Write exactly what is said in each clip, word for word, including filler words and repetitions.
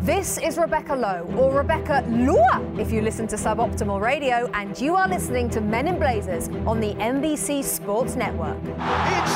This is Rebecca Lowe, or Rebecca Lua, if you listen to Suboptimal Radio, and you are listening to Men in Blazers on the N B C Sports Network. It's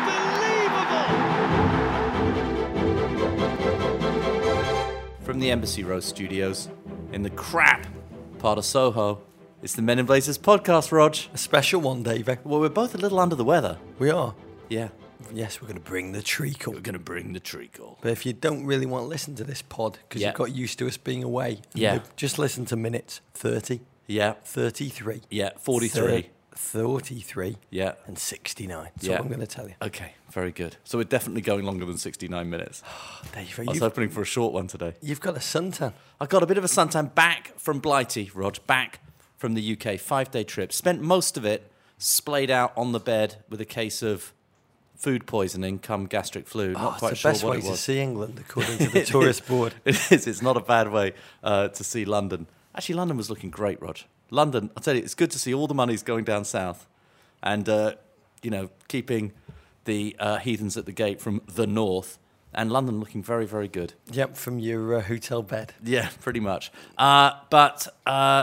unbelievable! From the Embassy Row studios, in the crap part of Soho, it's the Men in Blazers podcast, Rog. A special one, David. Well, we're both a little under the weather. We are. Yeah. Yes, we're going to bring the treacle. We're going to bring the treacle. But if you don't really want to listen to this pod, because Yeah. you've got used to us being away, Yeah. just listen to minutes thirty, Yeah. thirty-three, Yeah. forty-three. thirty-three, Yeah. and sixty-nine. That's Yeah. all I'm going to tell you. Okay, very good. So we're definitely going longer than sixty-nine minutes. Dave, I was you've, hoping for a short one today. you've got a suntan. I got a bit of a suntan back from Blighty, Rog, back from the U K. Five-day trip. Spent most of it splayed out on the bed with a case of food poisoning come gastric flu. Not Oh, quite it's the sure best what way it to was. see England, according to the tourist board. It is. It's not a bad way uh, to see London. Actually, London was looking great, Rog. London, I'll tell you, it's good to see all the money's going down south and, uh, you know, keeping the uh, heathens at the gate from the north, and London looking very, very good. Yep, from your uh, hotel bed. Yeah, pretty much. Uh, but uh,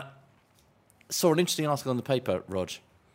saw an interesting article in the paper, Rog,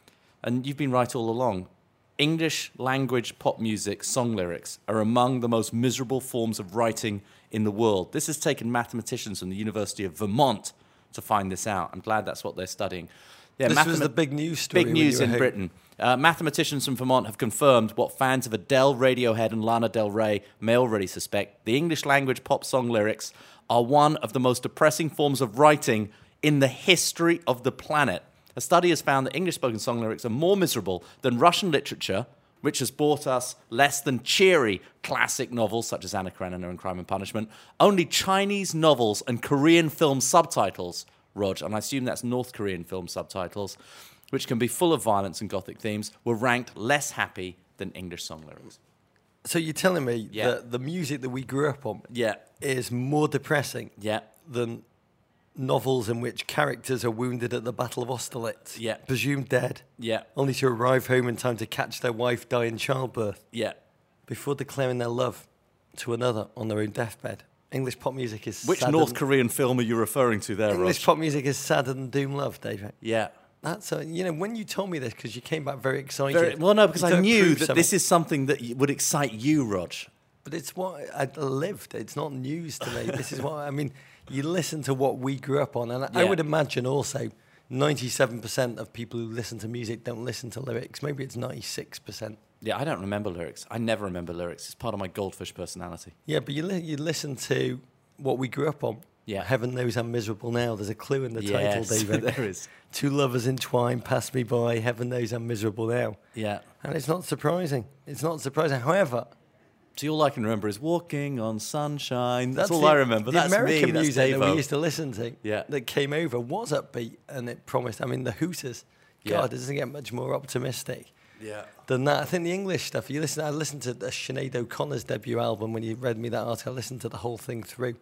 and you've been right all along. English language pop music song lyrics are among the most miserable forms of writing in the world. This has taken mathematicians from the University of Vermont to find this out. I'm glad that's what they're studying. Yeah, This was mathema- the big news story. Big when news you were in home. Britain. Uh, mathematicians from Vermont have confirmed what fans of Adele, Radiohead, and Lana Del Rey may already suspect. The English language pop song lyrics are one of the most depressing forms of writing in the history of the planet. A study has found that English-spoken song lyrics are more miserable than Russian literature, which has brought us less than cheery classic novels such as Anna Karenina and Crime and Punishment. Only Chinese novels and Korean film subtitles, Rog, and I assume that's North Korean film subtitles, which can be full of violence and gothic themes, were ranked less happy than English song lyrics. So you're telling me Yeah. that the music that we grew up on Yeah, is more depressing yeah, than novels in which characters are wounded at the Battle of Austerlitz, Yeah. presumed dead, yeah, only to arrive home in time to catch their wife die in childbirth yeah. before declaring their love to another on their own deathbed. English pop music is Which sadder North than- Korean film are you referring to there, Rog? English pop music is sadder than Doom Love, David. Yeah. That's a, you know, when you told me this, because you came back very excited. Very, well, no, because you I don't knew prove that something. this is something that y- would excite you, Rog. But it's what I lived. It's not news to me. This is what I mean. You listen to what we grew up on, and I, I Yeah. would imagine also ninety-seven percent of people who listen to music don't listen to lyrics. Maybe it's ninety-six percent. Yeah, I don't remember lyrics. I never remember lyrics. It's part of my goldfish personality. Yeah, but you li- you listen to what we grew up on. Yeah. Heaven knows I'm miserable now. There's a clue in the Yes, title, David. there is. Two lovers entwined, pass me by. Heaven knows I'm miserable now. Yeah. And it's not surprising. It's not surprising. However, See, all I can remember is Walking on Sunshine. That's, all the, I remember. The That's American me. That's music that Davo. we used to listen to Yeah. that came over was upbeat, and it promised. I mean, the Hooters. God, Yeah. it doesn't get much more optimistic Yeah. than that. I think the English stuff. You listen. I listened to the Sinead O'Connor's debut album. When you read me that article, I listened to the whole thing through.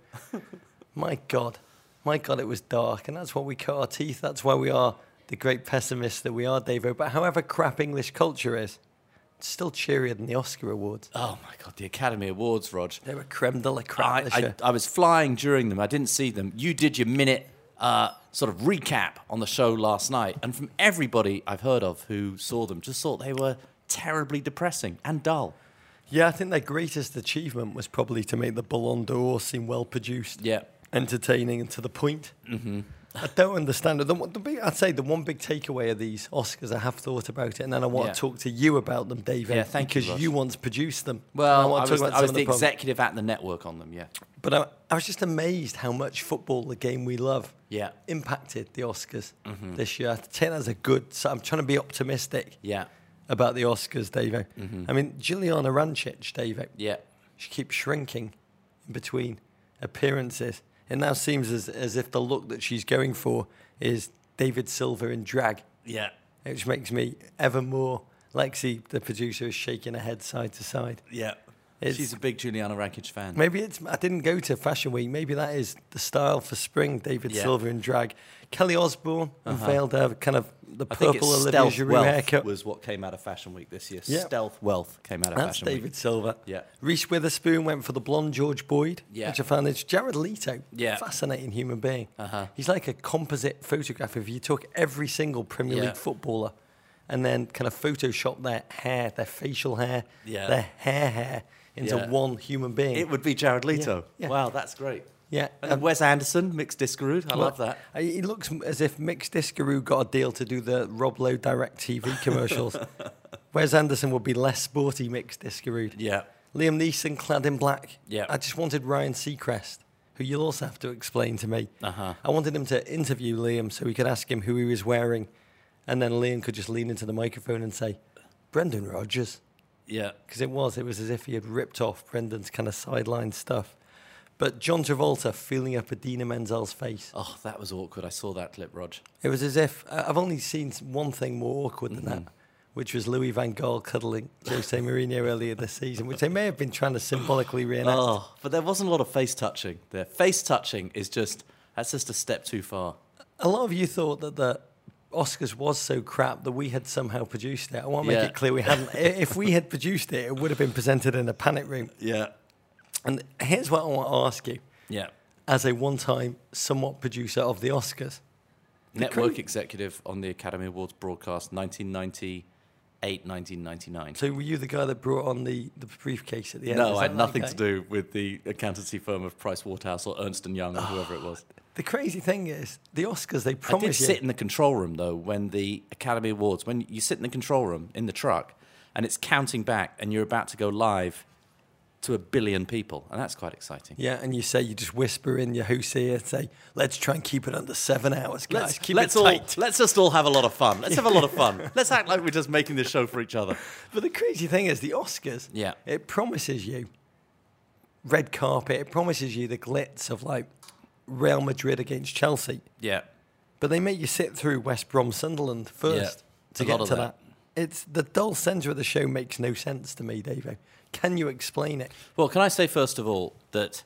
My God, my God, it was dark, and that's why we cut our teeth. That's why we are the great pessimists that we are, Davo. But however crap English culture is, it's still cheerier than the Oscar awards. Oh, my God. The Academy Awards, Rog. They were creme de la creme I, this I, year. I was flying during them. I didn't see them. You did your minute uh, sort of recap on the show last night. And from everybody I've heard of who saw them, just thought they were terribly depressing and dull. Yeah, I think their greatest achievement was probably to make the Ballon d'Or seem well produced, Yeah. entertaining, and to the point. Mm-hmm. I don't understand it. The, one- the big, I'd say the one big takeaway of these Oscars, I have thought about it, and then I want Yeah. to talk to you about them, David. Yeah, thank you, because Ross. you once produced them. And Well, I, want to was, talk about I was some the of problems. executive at the network on them, yeah. But I, I was just amazed how much football, the game we love, Yeah. impacted the Oscars this year. I take that as a good. So I'm trying to be optimistic Yeah. about the Oscars, David. I mean, Juliana Rancic, David. Yeah. She keeps shrinking in between appearances. It now seems as, as if the look that she's going for is David Silver in drag, Yeah. which makes me ever more. Lexi, the producer, is shaking her head side to side. Yeah. It's, She's a big Juliana Rakic fan. maybe it's. I didn't go to Fashion Week. Maybe that is the style for spring. David Yeah. Silver in drag. Kelly Osbourne unveiled her kind of the I think purple it's Olivia Stealth Giroux Wealth haircut. was what came out of Fashion Week this year. Yeah. Stealth Wealth came out of That's Fashion David Week. Silver. Yeah. Reese Witherspoon went for the blonde George Boyd, Yeah. which I found is Jared Leto. Yeah. Fascinating human being. Uh-huh. He's like a composite photograph. If you took every single Premier Yeah. League footballer and then kind of Photoshop their hair, their facial hair, Yeah. their hair hair into Yeah. one human being. It would be Jared Leto. Yeah. Wow, that's great. yeah. And um, Wes Anderson, mixed Discarood. I well, love that. uh, He looks as if Mix Discaroo got a deal to do the Rob Lowe Direct T V commercials. Wes Anderson would be less sporty Mix Discaroo. Yeah. Liam Neeson clad in black. Yeah. I just wanted Ryan Seacrest, who you'll also have to explain to me. Uh-huh. I wanted him to interview Liam so we could ask him who he was wearing, and then Liam could just lean into the microphone and say, Brendan Rodgers. Yeah. Because it was, it was as if he had ripped off Brendan's kind of sideline stuff. But John Travolta feeling up Idina Menzel's face. Oh, that was awkward. I saw that clip, Rog. It was as if, uh, I've only seen one thing more awkward than that, which was Louis Van Gaal cuddling Jose Mourinho earlier this season, which they may have been trying to symbolically reenact. Oh, but there wasn't a lot of face touching there. Face touching is just, that's just a step too far. A lot of you thought that the Oscars was so crap that we had somehow produced it. I want to make Yeah. it clear we hadn't. I- If we had produced it, it would have been presented in a panic room. Yeah. And here's what I want to ask you, Yeah. as a one-time somewhat producer of the Oscars. Network cra- executive on the Academy Awards broadcast nineteen ninety-eight, nineteen ninety-nine. So were you the guy that brought on the, the briefcase at the end? No, Is I that had nothing that to guy? do with the accountancy firm of Price Waterhouse or Ernst and Young or whoever it was. The crazy thing is, the Oscars, they I did promise you... sit in the control room, though, when the Academy Awards, when you sit in the control room in the truck and it's counting back and you're about to go live to a billion people. And that's quite exciting. Yeah, and you say, you just whisper in your whose ear and say, let's try and keep it under seven hours, guys. Let's, keep let's it all, tight. let's just all have a lot of fun. Let's have a lot of fun. Let's act like we're just making this show for each other. But the crazy thing is, the Oscars, Yeah. it promises you red carpet. It promises you the glitz of like Real Madrid against Chelsea. Yeah. But they make you sit through West Brom Sunderland first Yeah, to a get lot to of that. that. It's the dull centre of the show makes no sense to me, Davo. Can you explain it? Well, can I say, first of all, that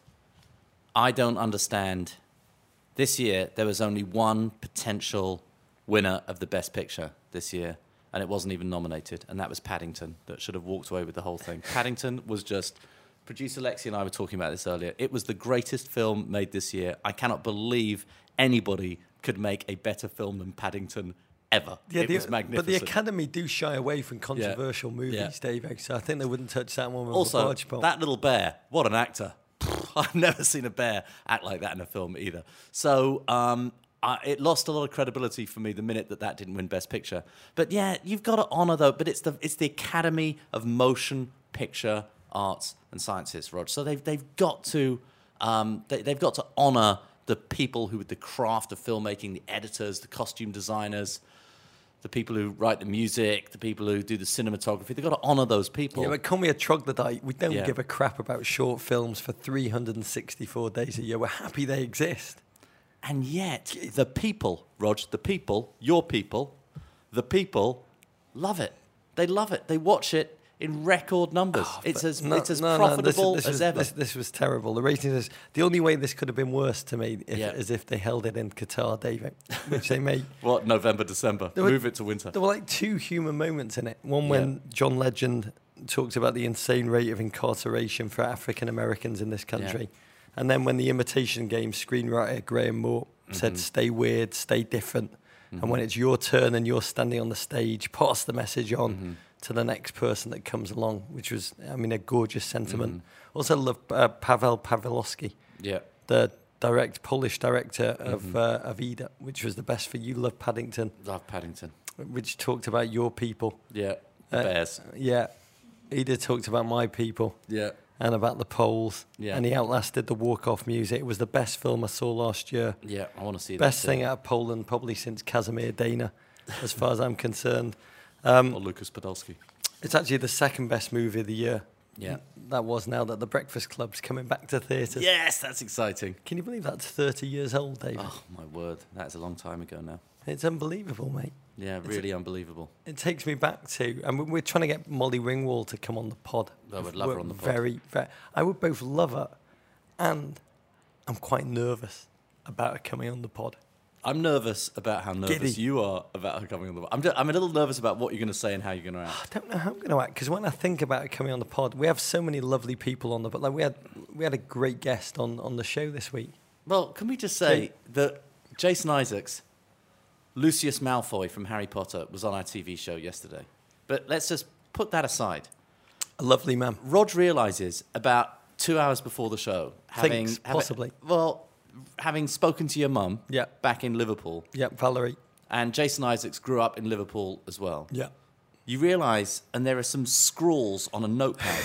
I don't understand. This year, there was only one potential winner of the Best Picture this year, and it wasn't even nominated, and that was Paddington, that should have walked away with the whole thing. Paddington was just... Producer Lexi and I were talking about this earlier. It was the greatest film made this year. I cannot believe anybody could make a better film than Paddington ever. it the, was magnificent. But the Academy do shy away from controversial movies, Yeah. Davo. So I think they wouldn't touch that one with a Also, barge pole. that little bear, what an actor. I've never seen a bear act like that in a film either. So um, I, it lost a lot of credibility for me the minute that that didn't win Best Picture. But yeah, you've got to honour, though, but it's the it's the Academy of Motion Picture Arts and Sciences, Rog. So they've, they've got to um, they, they've got to honour the people who, with the craft of filmmaking, the editors, the costume designers, the people who write the music, the people who do the cinematography. They've got to honour those people. Yeah, but come here, troglodyte. We don't Yeah. give a crap about short films for three hundred sixty-four days a year. We're happy they exist. And yet, the people, Rog, the people, your people, the people love it. They love it. They watch it in record numbers. it's But as no- it's as no, no, this- profitable this as was, ever. This, this was terrible. The ratings is the only way this could have been worse to me if, Yeah. is if they held it in Qatar, David, which they made. What, November, December? There were- Move it to winter. There were like two human moments in it. One when Yeah. John Legend talked about the insane rate of incarceration for African Americans in this country. And then when the Imitation Game screenwriter Graham Moore said, stay weird, stay different. And when it's your turn and you're standing on the stage, pass the message on to the next person that comes along, which was, I mean, a gorgeous sentiment. Also love uh, Pavel Pawlowski, Yeah. the direct Polish director of uh, of Ida, which was the best for You Love Paddington, Love Paddington. which talked about your people. Yeah. The Uh, Bears. Yeah, Ida talked about my people Yeah. and about the Poles, Yeah. and he outlasted the walk-off music. It was the best film I saw last year. Yeah. I want to see Best that. thing out of Poland probably since Casimir Dana, as far as I'm concerned. Um, Or Lucas Podolski. It's actually the second best movie of the year. Yeah. That was now that The Breakfast Club's coming back to theatres. Yes, that's exciting. Can you believe that's thirty years old, David? Oh, my word. That's a long time ago now. It's unbelievable, mate. Yeah, It's really unbelievable. It takes me back to, and we- we're trying to get Molly Ringwald to come on the pod. I would love her We're on the pod. Very, very. I would both love her, and I'm quite nervous about her coming on the pod. I'm nervous about how nervous Giddy. you are about her coming on the pod. I'm, just, I'm a little nervous about what you're going to say and how you're going to I act. don't know how I'm going to act because when I think about her coming on the pod, we have so many lovely people on the pod. Like we had, we had a great guest on on the show this week. Well, can we just say Yeah. that Jason Isaacs, Lucius Malfoy from Harry Potter, was on our T V show yesterday. But let's just put that aside. A lovely man. Rog realises about two hours before the show, having Thinks, having- possibly. well, having spoken to your mum Yeah. back in Liverpool, Yeah, Valerie. and Jason Isaacs grew up in Liverpool as well. Yeah. You realise, and there are some scrawls on a notepad.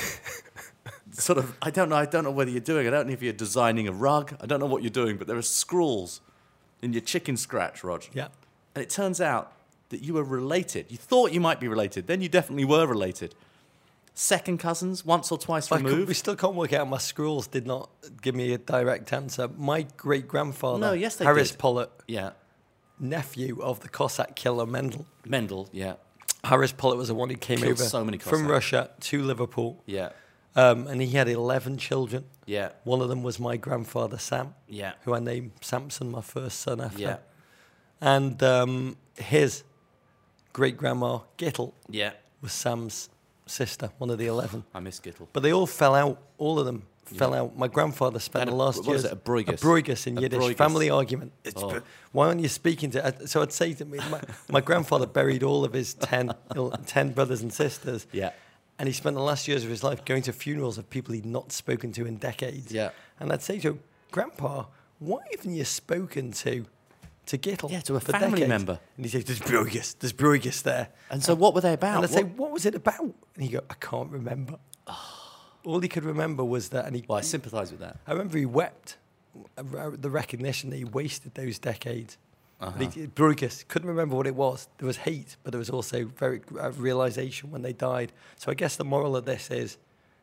sort of, I don't know. I don't know whether you're doing. I don't know if you're designing a rug. I don't know what you're doing, but there are scrawls in your chicken scratch, Rog. Yeah. And it turns out that you were related. You thought you might be related. Then you definitely were related. Second cousins, once or twice I could- removed. we still can't work out. My scrolls did not give me a direct answer. My great grandfather, No, yes, they Harris did. Pollitt, Yeah. nephew of the Cossack killer Mendel. Mendel, yeah. Harris Pollitt was the one who came Killed over so many from Cossacks. Russia to Liverpool, Yeah. um, and he had eleven children. Yeah. One of them was my grandfather Sam, Yeah. who I named Samson, my first son after. Yeah. And um, his great grandma Gittel Yeah. was Sam's sister, one of the eleven. I miss Gittel. But they all fell out. All of them fell out. My grandfather spent Had the a- last what years was it, a broigus? A broigus in A Yiddish. broigus. Family argument. It's Oh. br- Why aren't you speaking to? uh, So I'd say to me, my, my grandfather buried all of his ten, ten brothers and sisters. Yeah. And he spent the last years of his life going to funerals of people he'd not spoken to in decades. Yeah. And I'd say to him, Grandpa, why haven't you spoken to to Gittel? Yeah, to a for family decades?" member. And he'd say, there's broigus, there's broigus there. And so what were they about? And I'd say, What- what was it about? And he'd go, I can't remember. All he could remember was that, and he, Well, I sympathise with that. I remember he wept at the recognition that he wasted those decades. Uh-huh. But he, Bruegges couldn't remember what it was. There was hate, but there was also very uh, realization when they died. So I guess the moral of this is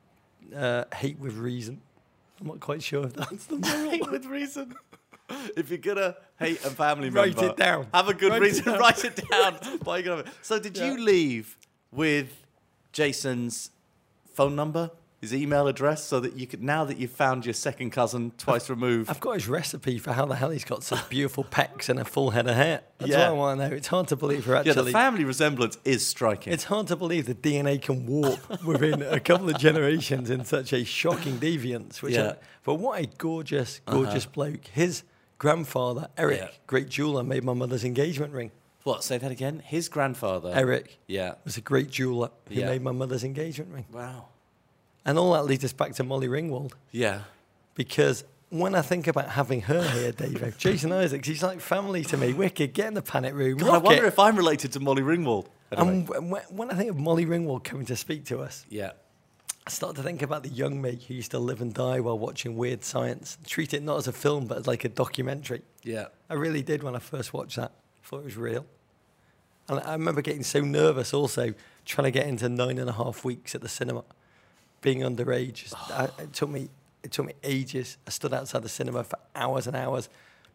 uh, hate with reason. I'm not quite sure if that's the moral. Hate with reason. If you're gonna hate a family Write member, it down. Have a good Write it reason. down. Write it down. Why are you gonna? So did Yeah. you leave with Jason's phone number, his email address, so that you could, now that you've found your second cousin twice removed? I've got his recipe for how the hell he's got such beautiful pecs and a full head of hair. That's Yeah. what I want to know. It's hard to believe her yeah, actually. the family resemblance is striking. It's hard to believe the D N A can warp within a couple of generations in such a shocking deviance. Which Yeah. I, but what a gorgeous, gorgeous bloke. His grandfather, Eric, Yeah. great jeweler, made my mother's engagement ring. What? Say that again. His grandfather, Eric Yeah. was a great jeweler who Yeah. made my mother's engagement ring. Wow. And all that leads us back to Molly Ringwald. Yeah. Because when I think about having her here, Davo, Jason Isaacs, he's like family to me. Wicked, get in the panic room. God, I rock wonder it. if I'm related to Molly Ringwald. Anyway. And when when I think of Molly Ringwald coming to speak to us, yeah. I start to think about the young me who used to live and die while watching Weird Science. Treat it not as a film, but as like a documentary. Yeah. I really did when I first watched that. I thought it was real. And I remember getting so nervous also trying to get into nine and a half weeks at the cinema, being underage. I, it took me it took me ages. I stood outside the cinema for hours and hours,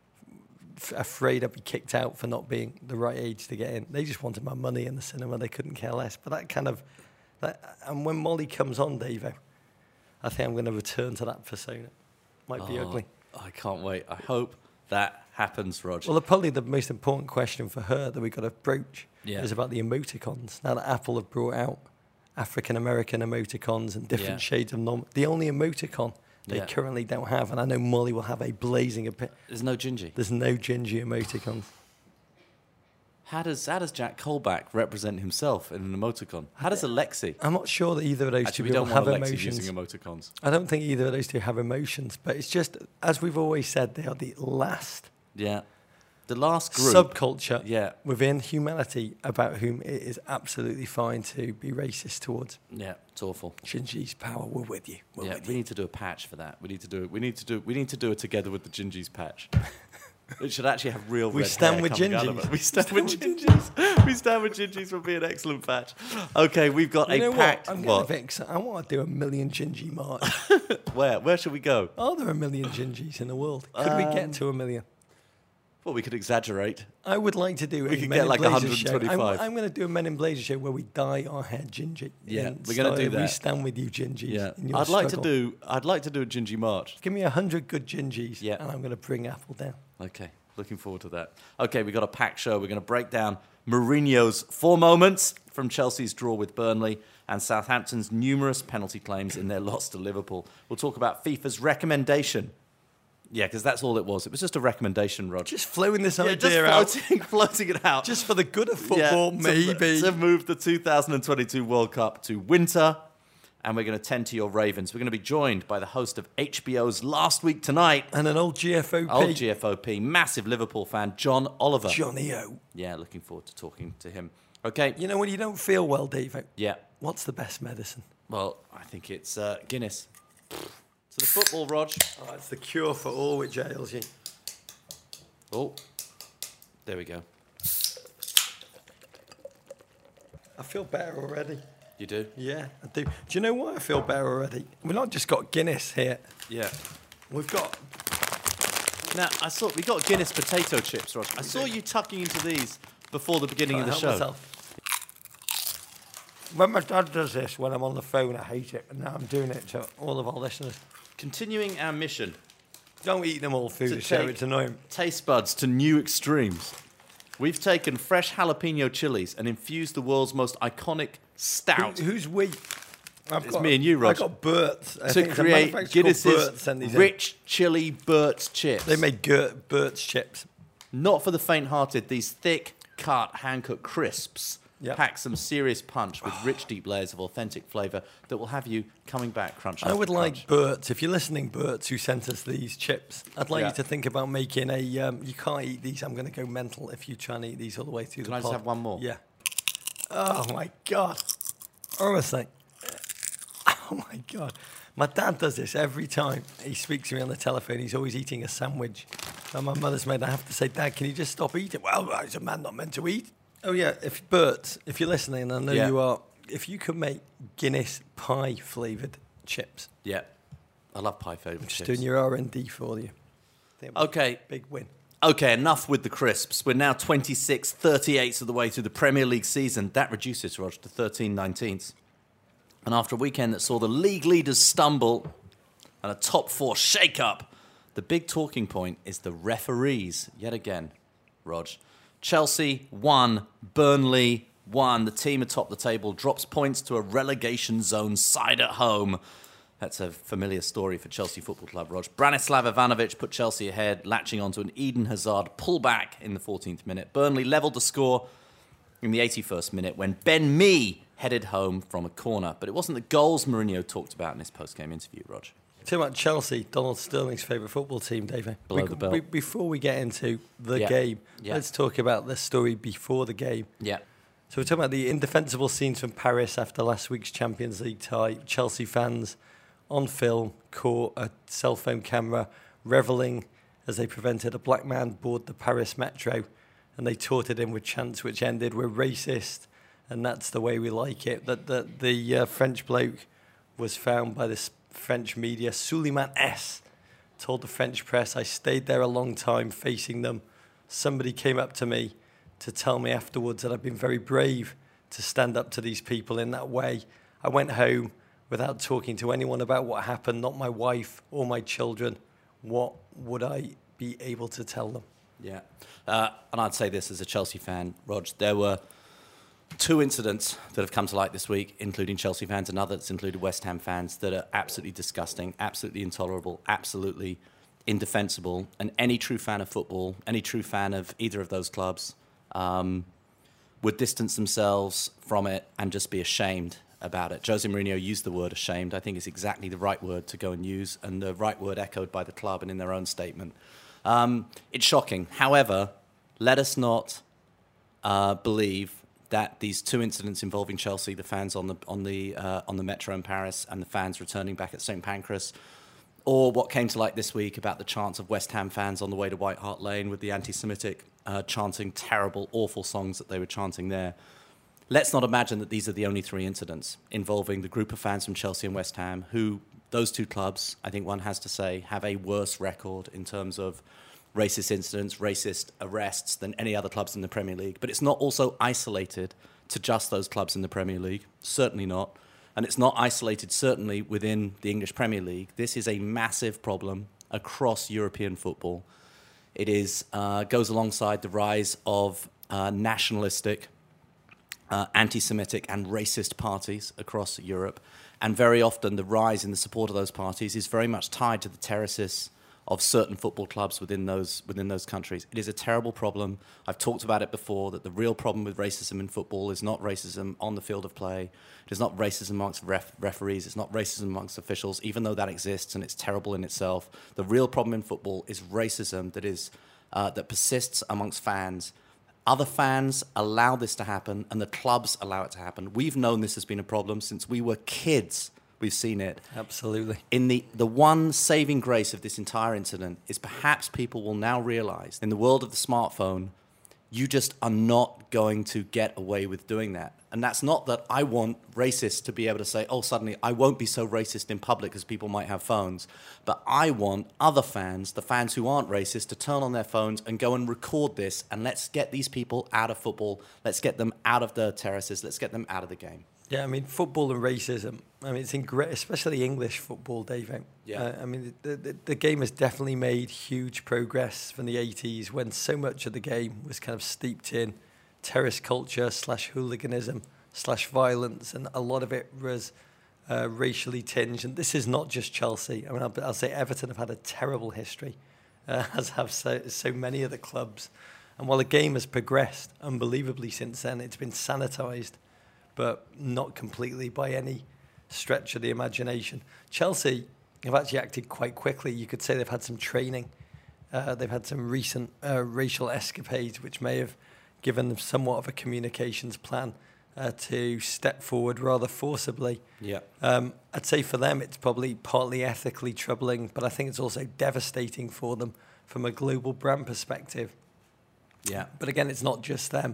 f- afraid I'd be kicked out for not being the right age to get in. They just wanted my money in the cinema. They couldn't care less. But that kind of, that, and when Molly comes on, Davo, I think I'm going to return to that persona. Might be Oh, ugly. I can't wait. I hope that happens, Roger. Well, the, probably the most important question for her that we've got to broach Yeah. is about the emoticons. Now that Apple have brought out African American emoticons and different Yeah. shades of nom, the only emoticon they Yeah. currently don't have, and I know Molly will have a blazing opinion. There's no Gingy. There's no Gingy emoticons. How does how does Jack Colback represent himself in an emoticon? How does Alexi? I'm not sure that either of those Actually, two we people don't have want Alexi emotions. using emoticons. I don't think either of those two have emotions, but it's just, as we've always said, they are the last Yeah. The last group. subculture Yeah. within humanity about whom it is absolutely fine to be racist towards. Yeah, it's awful. Shinji's power, we're with you. We're Yeah, with we you. need to do a patch for that. We need to do it. We need to do. We need to do it together with the Gingies patch. It should actually have real. We red stand hair with coming out of Gingies. it. We stand with Gingies. We stand with Gingies would be an excellent patch. Okay, we've got You know a what? pact. I'm What? getting excited. I want to do a million Gingy march. Where? Where should we go? Are there a million Gingies in the world? Could we Um, get to a million? Well, we could exaggerate. I would like to do We a could Men get in like Blazers one show. twenty-five. I'm, I'm going to do a Men in Blazers show where we dye our hair gingy. Yeah, And we're gonna start- do that. We stand with you, gingies. Yeah, in your I'd like to struggle. do. I'd like to do a Gingy March. Give me a hundred good gingies, Yeah. and I'm going to bring Apple down. Okay, looking forward to that. Okay, we've got a packed show. We're going to break down Mourinho's four moments from Chelsea's draw with Burnley and Southampton's numerous penalty claims in their loss to Liverpool. We'll talk about FIFA's recommendation. Yeah, because that's all it was. It was just a recommendation, Rod. Just flowing this yeah, idea just out, floating, floating it out. just for the good of Yeah, football, to- maybe. To move the two thousand twenty-two World Cup to winter. And we're going to tend to your Ravens. We're going to be joined by the host of H B O's Last Week Tonight, And an old G F O P, old G F O P, massive Liverpool fan, John Oliver. Johnny O. Yeah, looking forward to talking to him. Okay. You know when you don't feel well, Dave? Yeah. What's the best medicine? Well, I think it's uh, Guinness. To the football, Rog. Oh, it's the cure for all which ails you. Oh, there we go. I feel better already. You do? Yeah, I do. Do you know why I feel better already? We've not just got Guinness here. Yeah. We've got... Now, I saw we got Guinness potato chips, Rog. I saw you tucking into these before the beginning of the Can't show. help myself. When my dad does this, when I'm on the phone, I hate it. And now I'm doing it to all of our listeners. Continuing our mission, Don't eat them all through To the show. take- It's annoying. taste buds to new extremes. We've taken fresh jalapeno chilies and infused the world's most iconic stout. Who, who's we? I've It's me and you, Rog. I got Burt's. I to think it's a create manufacturer called Guinness's Burt's sent these in. rich chili Burt's chips. They made Gert, Burt's chips. Not for the faint-hearted, these thick-cut, hand-cut crisps Yep. pack some serious punch with rich, deep layers of authentic flavour that will have you coming back crunch. I after would crunch. like Burt's. If you're listening, Burt's, who sent us these chips, I'd like Yeah. you to think about making a. Um, you can't eat these. I'm going to go mental if you try and eat these all the way through Can the I just pod. have one more? Yeah. Oh my god. Honestly. Oh my god. My dad does this every time he speaks to me on the telephone. He's always eating a sandwich. And my mother's made. I have to say, Dad, can you just stop eating? Well, he's a man not meant to eat. Oh yeah. If Bert, if you're listening, and I know Yeah. you are. If you could make Guinness pie flavoured chips, Yeah. I love pie flavoured just chips. doing your R and D for you. That'd be Okay. a big win. Okay, enough with the crisps. We're now twenty-six thirty-eighths of the way through the Premier League season. That reduces, Rog, to thirteen nineteenths. And after a weekend that saw the league leaders stumble and a top four shake-up, the big talking point is the referees yet again, Rog. Chelsea won, Burnley won. The team atop the table drops points to a relegation zone side at home. That's a familiar story for Chelsea Football Club, Rog. Branislav Ivanovic put Chelsea ahead, latching onto an Eden Hazard pullback in the fourteenth minute. Burnley levelled the score in the eighty-first minute when Ben Mee headed home from a corner. But it wasn't the goals Mourinho talked about in his post-game interview, Rog. Talking about Chelsea, Donald Sterling's favourite football team, David. Below We- the belt. we- before we get into the Yeah. game, Yeah. let's talk about the story before the game. Yeah. So we're talking about the indefensible scenes from Paris after last week's Champions League tie. Chelsea fans on film caught a cell phone camera revelling as they prevented a black man board the Paris metro, and they taunted him with chants which ended, "We're racist, and that's the way we like it." That the, the uh, French bloke was found by this French media. Suleiman S. told the French press, "I stayed there a long time facing them. Somebody came up to me to tell me afterwards that I've been very brave to stand up to these people in that way. I went home without talking to anyone about what happened, not my wife or my children. What would I be able to tell them?" Yeah. Uh, and I'd say this as a Chelsea fan, Rog. There were two incidents that have come to light this week, including Chelsea fans and others, including West Ham fans, that are absolutely disgusting, absolutely intolerable, absolutely indefensible. And any true fan of football, any true fan of either of those clubs, um, would distance themselves from it and just be ashamed about it. Jose Mourinho used the word ashamed. I think it's exactly the right word to go and use, and the right word echoed by the club and in their own statement. Um, it's shocking. However, let us not uh, believe that these two incidents involving Chelsea, the fans on the on the uh, on the metro in Paris, and the fans returning back at Saint Pancras, or what came to light this week about the chants of West Ham fans on the way to White Hart Lane with the anti-Semitic uh, chanting terrible, awful songs that they were chanting there. Let's not imagine that these are the only three incidents involving the group of fans from Chelsea and West Ham, who, those two clubs, I think one has to say, have a worse record in terms of racist incidents, racist arrests than any other clubs in the Premier League. But it's not also isolated to just those clubs in the Premier League. Certainly not. And it's not isolated, certainly, within the English Premier League. This is a massive problem across European football. It is uh, goes alongside the rise of uh, nationalistic, uh, anti-Semitic and racist parties across Europe. And very often the rise in the support of those parties is very much tied to the terraces of certain football clubs within those within those countries. It is a terrible problem. I've talked about it before, that the real problem with racism in football is not racism on the field of play. It is not racism amongst ref- referees. It's not racism amongst officials, even though that exists and it's terrible in itself. The real problem in football is racism that is uh, that persists amongst fans. Other fans allow this to happen, and the clubs allow it to happen. We've known this has been a problem since we were kids. We've seen it. Absolutely. In the, the one saving grace of this entire incident is perhaps people will now realize in the world of the smartphone, you just are not going to get away with doing that. And that's not that I want racists to be able to say, oh, suddenly I won't be so racist in public because people might have phones. But I want other fans, the fans who aren't racist, to turn on their phones and go and record this. And let's get these people out of football. Let's get them out of the terraces. Let's get them out of the game. Yeah, I mean, football and racism, I mean, it's in great, especially English football, Dave. Yeah. Uh, I mean, the, the, the game has definitely made huge progress from the eighties when so much of the game was kind of steeped in terrace culture slash hooliganism slash violence, and a lot of it was uh, racially tinged. And this is not just Chelsea. I mean, I'll, I'll say Everton have had a terrible history, uh, as have so, so many of the clubs. And while the game has progressed unbelievably since then, it's been sanitised, but not completely by any stretch of the imagination. Chelsea have actually acted quite quickly. You could say they've had some training. Uh, they've had some recent uh, racial escapades, which may have given them somewhat of a communications plan uh, to step forward rather forcibly. Yeah. Um, I'd say for them it's probably partly ethically troubling, but I think it's also devastating for them from a global brand perspective. Yeah. But again, it's not just them.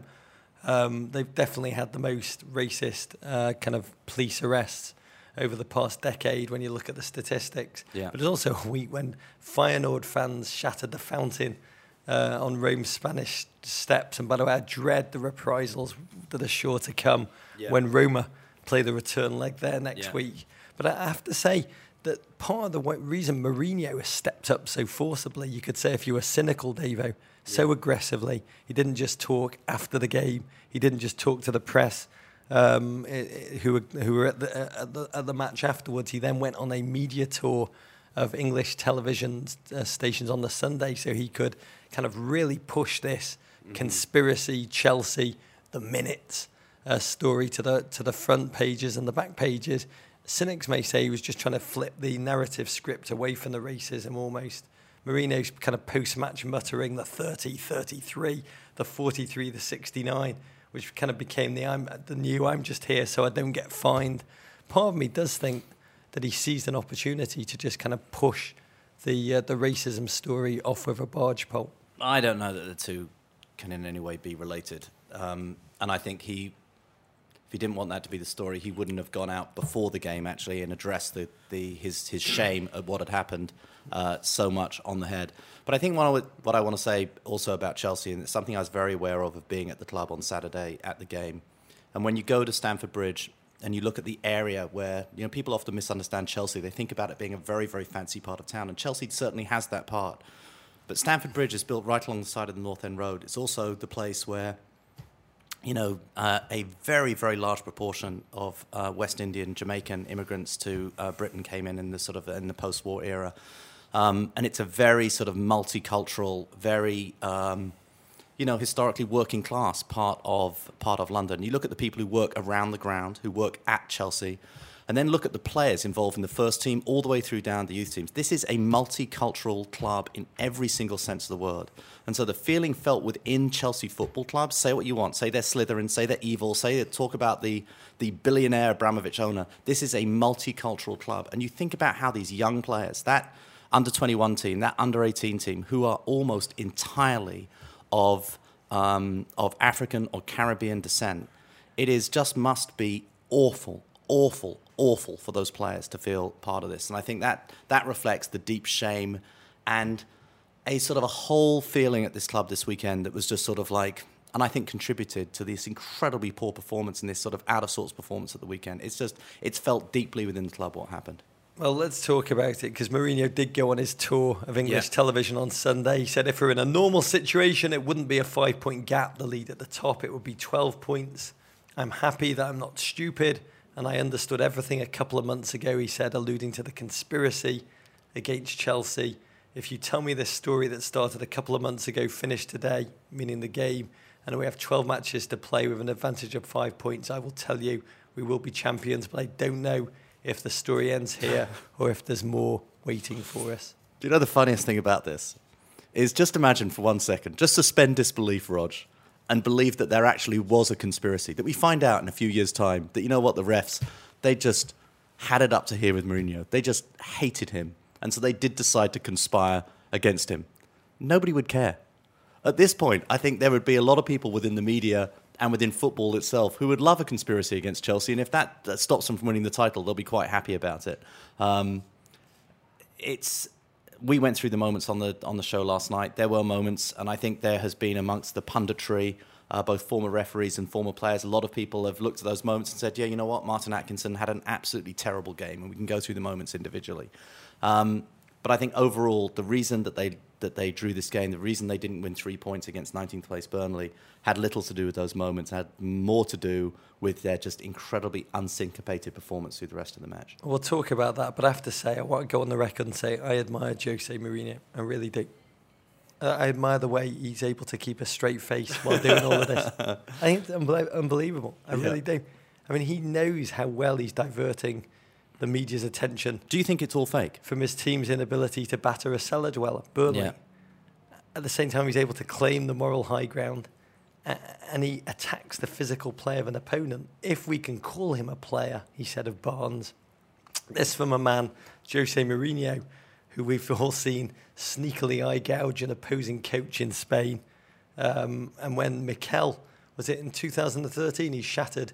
Um, they've definitely had the most racist uh, kind of police arrests over the past decade when you look at the statistics. Yeah. But it's also a week when Feyenoord fans shattered the fountain uh, on Rome's Spanish steps. And by the way, I dread the reprisals that are sure to come Yeah. when Roma play the return leg there next Yeah. week. But I have to say that part of the way, reason Mourinho has stepped up so forcibly, you could say if you were cynical, Davo, so Yeah. aggressively. He didn't just talk after the game. He didn't just talk to the press um, who were, who were at the, at the at the match afterwards. He then went on a media tour of English television uh, stations on the Sunday so he could kind of really push this mm-hmm. conspiracy Chelsea, the minutes uh, story to the to the front pages and the back pages. Cynics may say he was just trying to flip the narrative script away from the racism almost. Mourinho's kind of post-match muttering the thirty, thirty-three, the forty-three, the sixty-nine, which kind of became the I'm the new I'm just here so I don't get fined. Part of me does think that he seized an opportunity to just kind of push the uh, the racism story off with a barge pole. I don't know that the two can in any way be related. Um, and I think he, if he didn't want that to be the story, he wouldn't have gone out before the game actually and addressed the, the his his shame at what had happened uh, so much on the head. But I think what I, would, what I want to say also about Chelsea, and it's something I was very aware of of being at the club on Saturday at the game, and when you go to Stamford Bridge and you look at the area where, you know, people often misunderstand Chelsea. They think about it being a very, very fancy part of town, and Chelsea certainly has that part. But Stamford Bridge is built right along the side of the North End Road. It's also the place where, you know, uh, a very, very large proportion of uh, West Indian, Jamaican immigrants to uh, Britain came in in the sort of in the post-war era, um, and it's a very sort of multicultural, very, um, you know, historically working class part of part of London. You look at the people who work around the ground, who work at Chelsea, and then look at the players involved in the first team all the way through down to youth teams. This is a multicultural club in every single sense of the word. And so the feeling felt within Chelsea Football Club, say what you want, say they're Slytherin, say they're evil, say talk about the, the billionaire Abramovich owner. This is a multicultural club. And you think about how these young players, that under twenty-one team, that under eighteen team, who are almost entirely of um, of African or Caribbean descent, it is just must be awful, awful, awful for those players to feel part of this. And I think that that reflects the deep shame and a sort of a whole feeling at this club this weekend that was just sort of like, and I think contributed to this incredibly poor performance and this sort of out of sorts performance at the weekend. It's just, it's felt deeply within the club what happened. Well, let's talk about it, because Mourinho did go on his tour of English Yeah. television on Sunday. He said if we're in a normal situation, it wouldn't be a five-point gap, the lead at the top. It would be twelve points. I'm happy that I'm not stupid, and I understood everything a couple of months ago, he said, alluding to the conspiracy against Chelsea. If you tell me this story that started a couple of months ago, finished today, meaning the game, and we have twelve matches to play with an advantage of five points, I will tell you we will be champions, but I don't know if the story ends here or if there's more waiting for us. Do you know the funniest thing about this? Is just imagine for one second, just suspend disbelief, Rog, and believe that there actually was a conspiracy, that we find out in a few years' time that, you know what, the refs, they just had it up to here with Mourinho. They just hated him. And so they did decide to conspire against him. Nobody would care. At this point, I think there would be a lot of people within the media and within football itself who would love a conspiracy against Chelsea. And if that, that stops them from winning the title, they'll be quite happy about it. Um, it's we went through the moments on the on the show last night. There were moments, and I think there has been amongst the punditry, uh, both former referees and former players, a lot of people have looked at those moments and said, yeah, you know what, Martin Atkinson had an absolutely terrible game, and we can go through the moments individually. Um, but I think overall, the reason that they that they drew this game, the reason they didn't win three points against nineteenth place Burnley, had little to do with those moments, had more to do with their just incredibly unsyncopated performance through the rest of the match. We'll talk about that, but I have to say, I want to go on the record and say I admire Jose Mourinho. I really do. Uh, I admire the way he's able to keep a straight face while doing all of this. I think it's unbel- unbelievable. I Yeah. really do. I mean, he knows how well he's diverting the media's attention Do you think it's all fake? from his team's inability to batter a cellar dweller, Burnley. Yeah. At the same time, he's able to claim the moral high ground, uh, and he attacks the physical play of an opponent. If we can call him a player, he said of Barnes. This from a man, Jose Mourinho, who we've all seen sneakily eye gouge an opposing coach in Spain. Um, and when Mikel, was it in two thousand thirteen, he shattered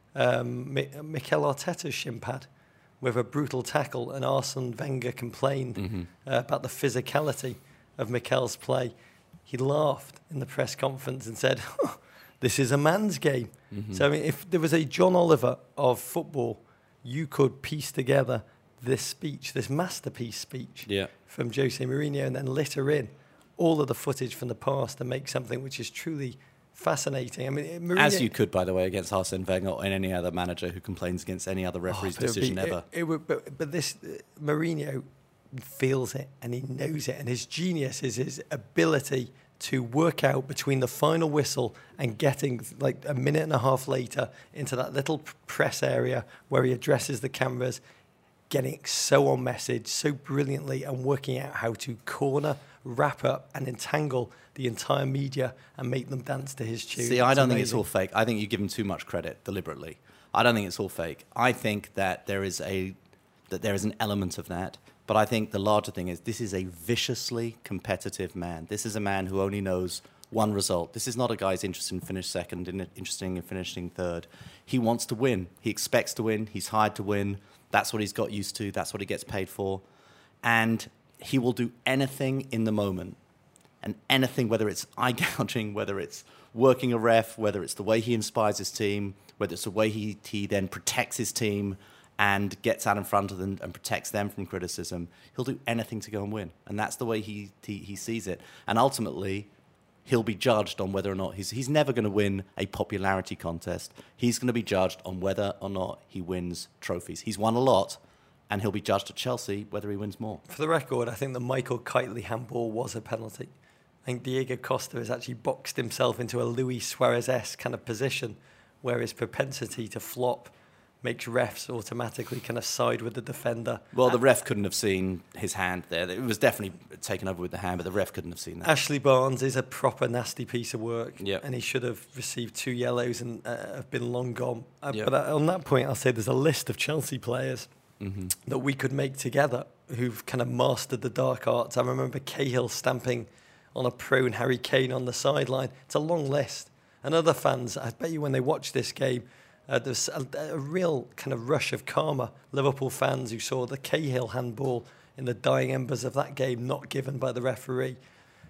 um, Mi- Mikel Arteta's shin pad with a brutal tackle, and Arsene Wenger complained Mm-hmm. uh, about the physicality of Mikel's play. He laughed in the press conference and said, oh, this is a man's game. Mm-hmm. So I mean, if there was a John Oliver of football, you could piece together this speech, this masterpiece speech Yeah. from Jose Mourinho, and then litter in all of the footage from the past and make something which is truly fascinating. I mean, Mourinho, As you could, by the way, against Arsene Wenger or any other manager who complains against any other referee's Oh, but it would decision be- ever. It, it would, but, but this uh, Mourinho feels it and he knows it, and his genius is his ability to work out between the final whistle and getting like a minute and a half later into that little p- press area where he addresses the cameras, getting so on message so brilliantly and working out how to corner, wrap up and entangle the entire media and make them dance to his tune. See, I don't think it's amazing. all fake. I think you give him too much credit deliberately. I don't think it's all fake. I think that there is a that there is an element of that. But I think the larger thing is this is a viciously competitive man. This is a man who only knows one result. This is not a guy who's interested in finishing second, in interested in finishing third. He wants to win. He expects to win. He's hired to win. That's what he's got used to. That's what he gets paid for. And he will do anything in the moment. And anything, whether it's eye gouging, whether it's working a ref, whether it's the way he inspires his team, whether it's the way he, he then protects his team and gets out in front of them and protects them from criticism, he'll do anything to go and win. And that's the way he he, he sees it. And ultimately, he'll be judged on whether or not he's he's never going to win a popularity contest. He's going to be judged on whether or not he wins trophies. He's won a lot, and he'll be judged at Chelsea whether he wins more. For the record, I think the Michael Kiteley handball was a penalty. I think Diego Costa has actually boxed himself into a Luis Suarez-esque kind of position where his propensity to flop makes refs automatically kind of side with the defender. Well, the ref couldn't have seen his hand there. It was definitely taken over with the hand, but the ref couldn't have seen that. Ashley Barnes is a proper nasty piece of work, Yep. and he should have received two yellows and uh, have been long gone. Uh, Yep. But uh, on that point, I'll say there's a list of Chelsea players Mm-hmm. that we could make together who've kind of mastered the dark arts. I remember Cahill stamping on a prone Harry Kane on the sideline. It's a long list. And other fans, I bet you when they watch this game, uh, there's a, a real kind of rush of karma. Liverpool fans who saw the Cahill handball in the dying embers of that game not given by the referee.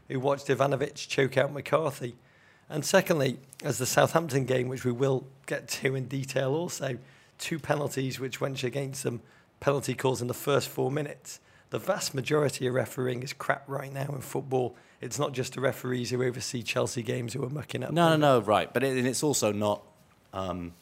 who watched Ivanovic choke out McCarthy. And secondly, as the Southampton game, which we will get to in detail also, two penalties which went against them, penalty calls in the first four minutes. The vast majority of refereeing is crap right now in football. It's not just the referees who oversee Chelsea games who are mucking up. No, no, no, right. But it, and it's also not... Um,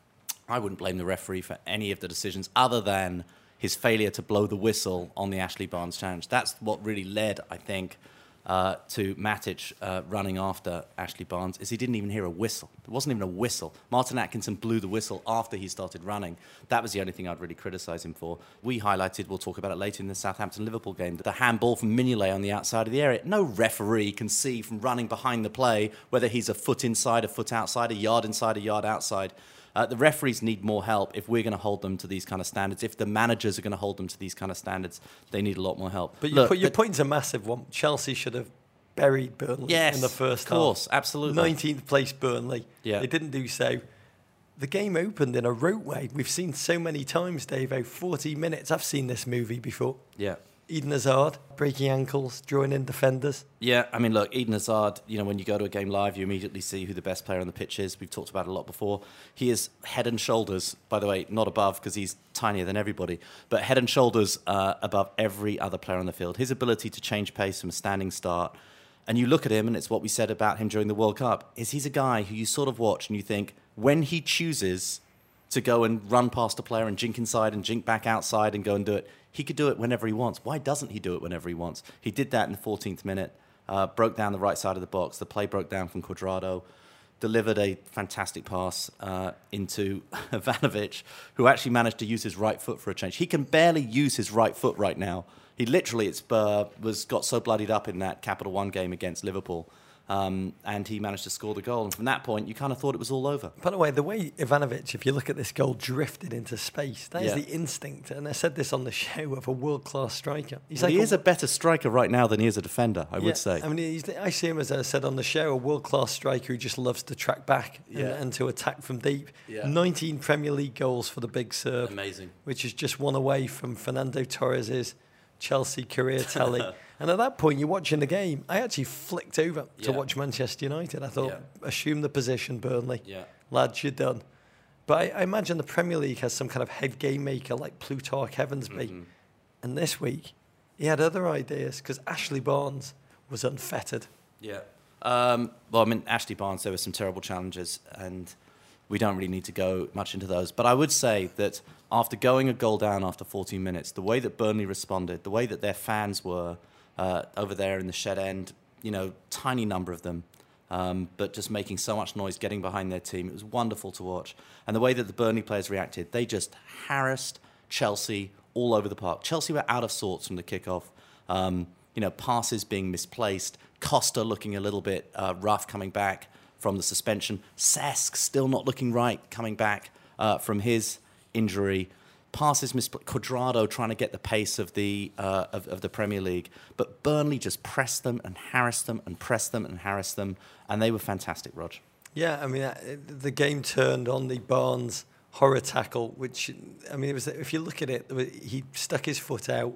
I wouldn't blame the referee for any of the decisions other than his failure to blow the whistle on the Ashley Barnes challenge. That's what really led, I think, uh, to Matic uh, running after Ashley Barnes, is he didn't even hear a whistle. There wasn't even a whistle. Martin Atkinson blew the whistle after he started running. That was the only thing I'd really criticise him for. We highlighted, we'll talk about it later in the Southampton-Liverpool game, the handball from Mignolet on the outside of the area. No referee can see from running behind the play whether he's a foot inside, a foot outside, a yard inside, a yard outside. Uh, the referees need more help if we're going to hold them to these kind of standards. If the managers are going to hold them to these kind of standards, they need a lot more help. But Look, your, your but, point's a massive one. Chelsea should have buried Burnley yes, in the first of course, half. absolutely. nineteenth place Burnley. Yeah. They didn't do so. The game opened in a rote way. We've seen so many times, Davo, forty minutes. I've seen this movie before. Yeah. Eden Hazard, breaking ankles, drawing in defenders. Yeah, I mean, look, Eden Hazard, you know, when you go to a game live, you immediately see who the best player on the pitch is. We've talked about it a lot before. He is head and shoulders, by the way, not above because he's tinier than everybody, but head and shoulders uh, above every other player on the field. His ability to change pace from a standing start, and you look at him, and it's what we said about him during the World Cup, is he's a guy who you sort of watch and you think, when he chooses to go and run past a player and jink inside and jink back outside and go and do it, he could do it whenever he wants. Why doesn't he do it whenever he wants? He did that in the fourteenth minute, uh, broke down the right side of the box. The play broke down from Cuadrado, delivered a fantastic pass uh, into Ivanovic, who actually managed to use his right foot for a change. He can barely use his right foot right now. He literally it's, uh, was got so bloodied up in that Capital One game against Liverpool. Um, and he managed to score the goal. And from that point, you kind of thought it was all over. By the way, the way Ivanovic, if you look at this goal, drifted into space, that yeah. is the instinct, and I said this on the show, of a world-class striker. He's well, like he a, is a better striker right now than he is a defender, I yeah, would say. I mean, he's, I see him, as I said on the show, a world-class striker who just loves to track back yeah. and, and to attack from deep. Yeah. nineteen Premier League goals for the big Serb. Amazing. Which is just one away from Fernando Torres's Chelsea career tally. And at that point, you're watching the game. I actually flicked over to yeah. watch Manchester United. I thought, yeah. assume the position, Burnley. Yeah. Lads, you're done. But I, I imagine the Premier League has some kind of head game maker like Plutarch Heavensby. Mm-hmm. And this week, he had other ideas because Ashley Barnes was unfettered. Yeah. Um, well, I mean, Ashley Barnes, there were some terrible challenges, and we don't really need to go much into those. But I would say that after going a goal down after fourteen minutes, the way that Burnley responded, the way that their fans were uh, over there in the shed end, you know, tiny number of them, um, but just making so much noise, getting behind their team. It was wonderful to watch. And the way that the Burnley players reacted, they just harassed Chelsea all over the park. Chelsea were out of sorts from the kickoff. Um, you know, passes being misplaced, Costa looking a little bit uh, rough coming back from the suspension, Cesc still not looking right coming back uh, from his injury, passes misplaced, Cuadrado trying to get the pace of the uh, of, of the Premier League, but Burnley just pressed them and harassed them and pressed them and harassed them, and they were fantastic, Rog. Yeah, I mean, uh, the game turned on the Barnes horror tackle, which, I mean, it was, if you look at it, he stuck his foot out,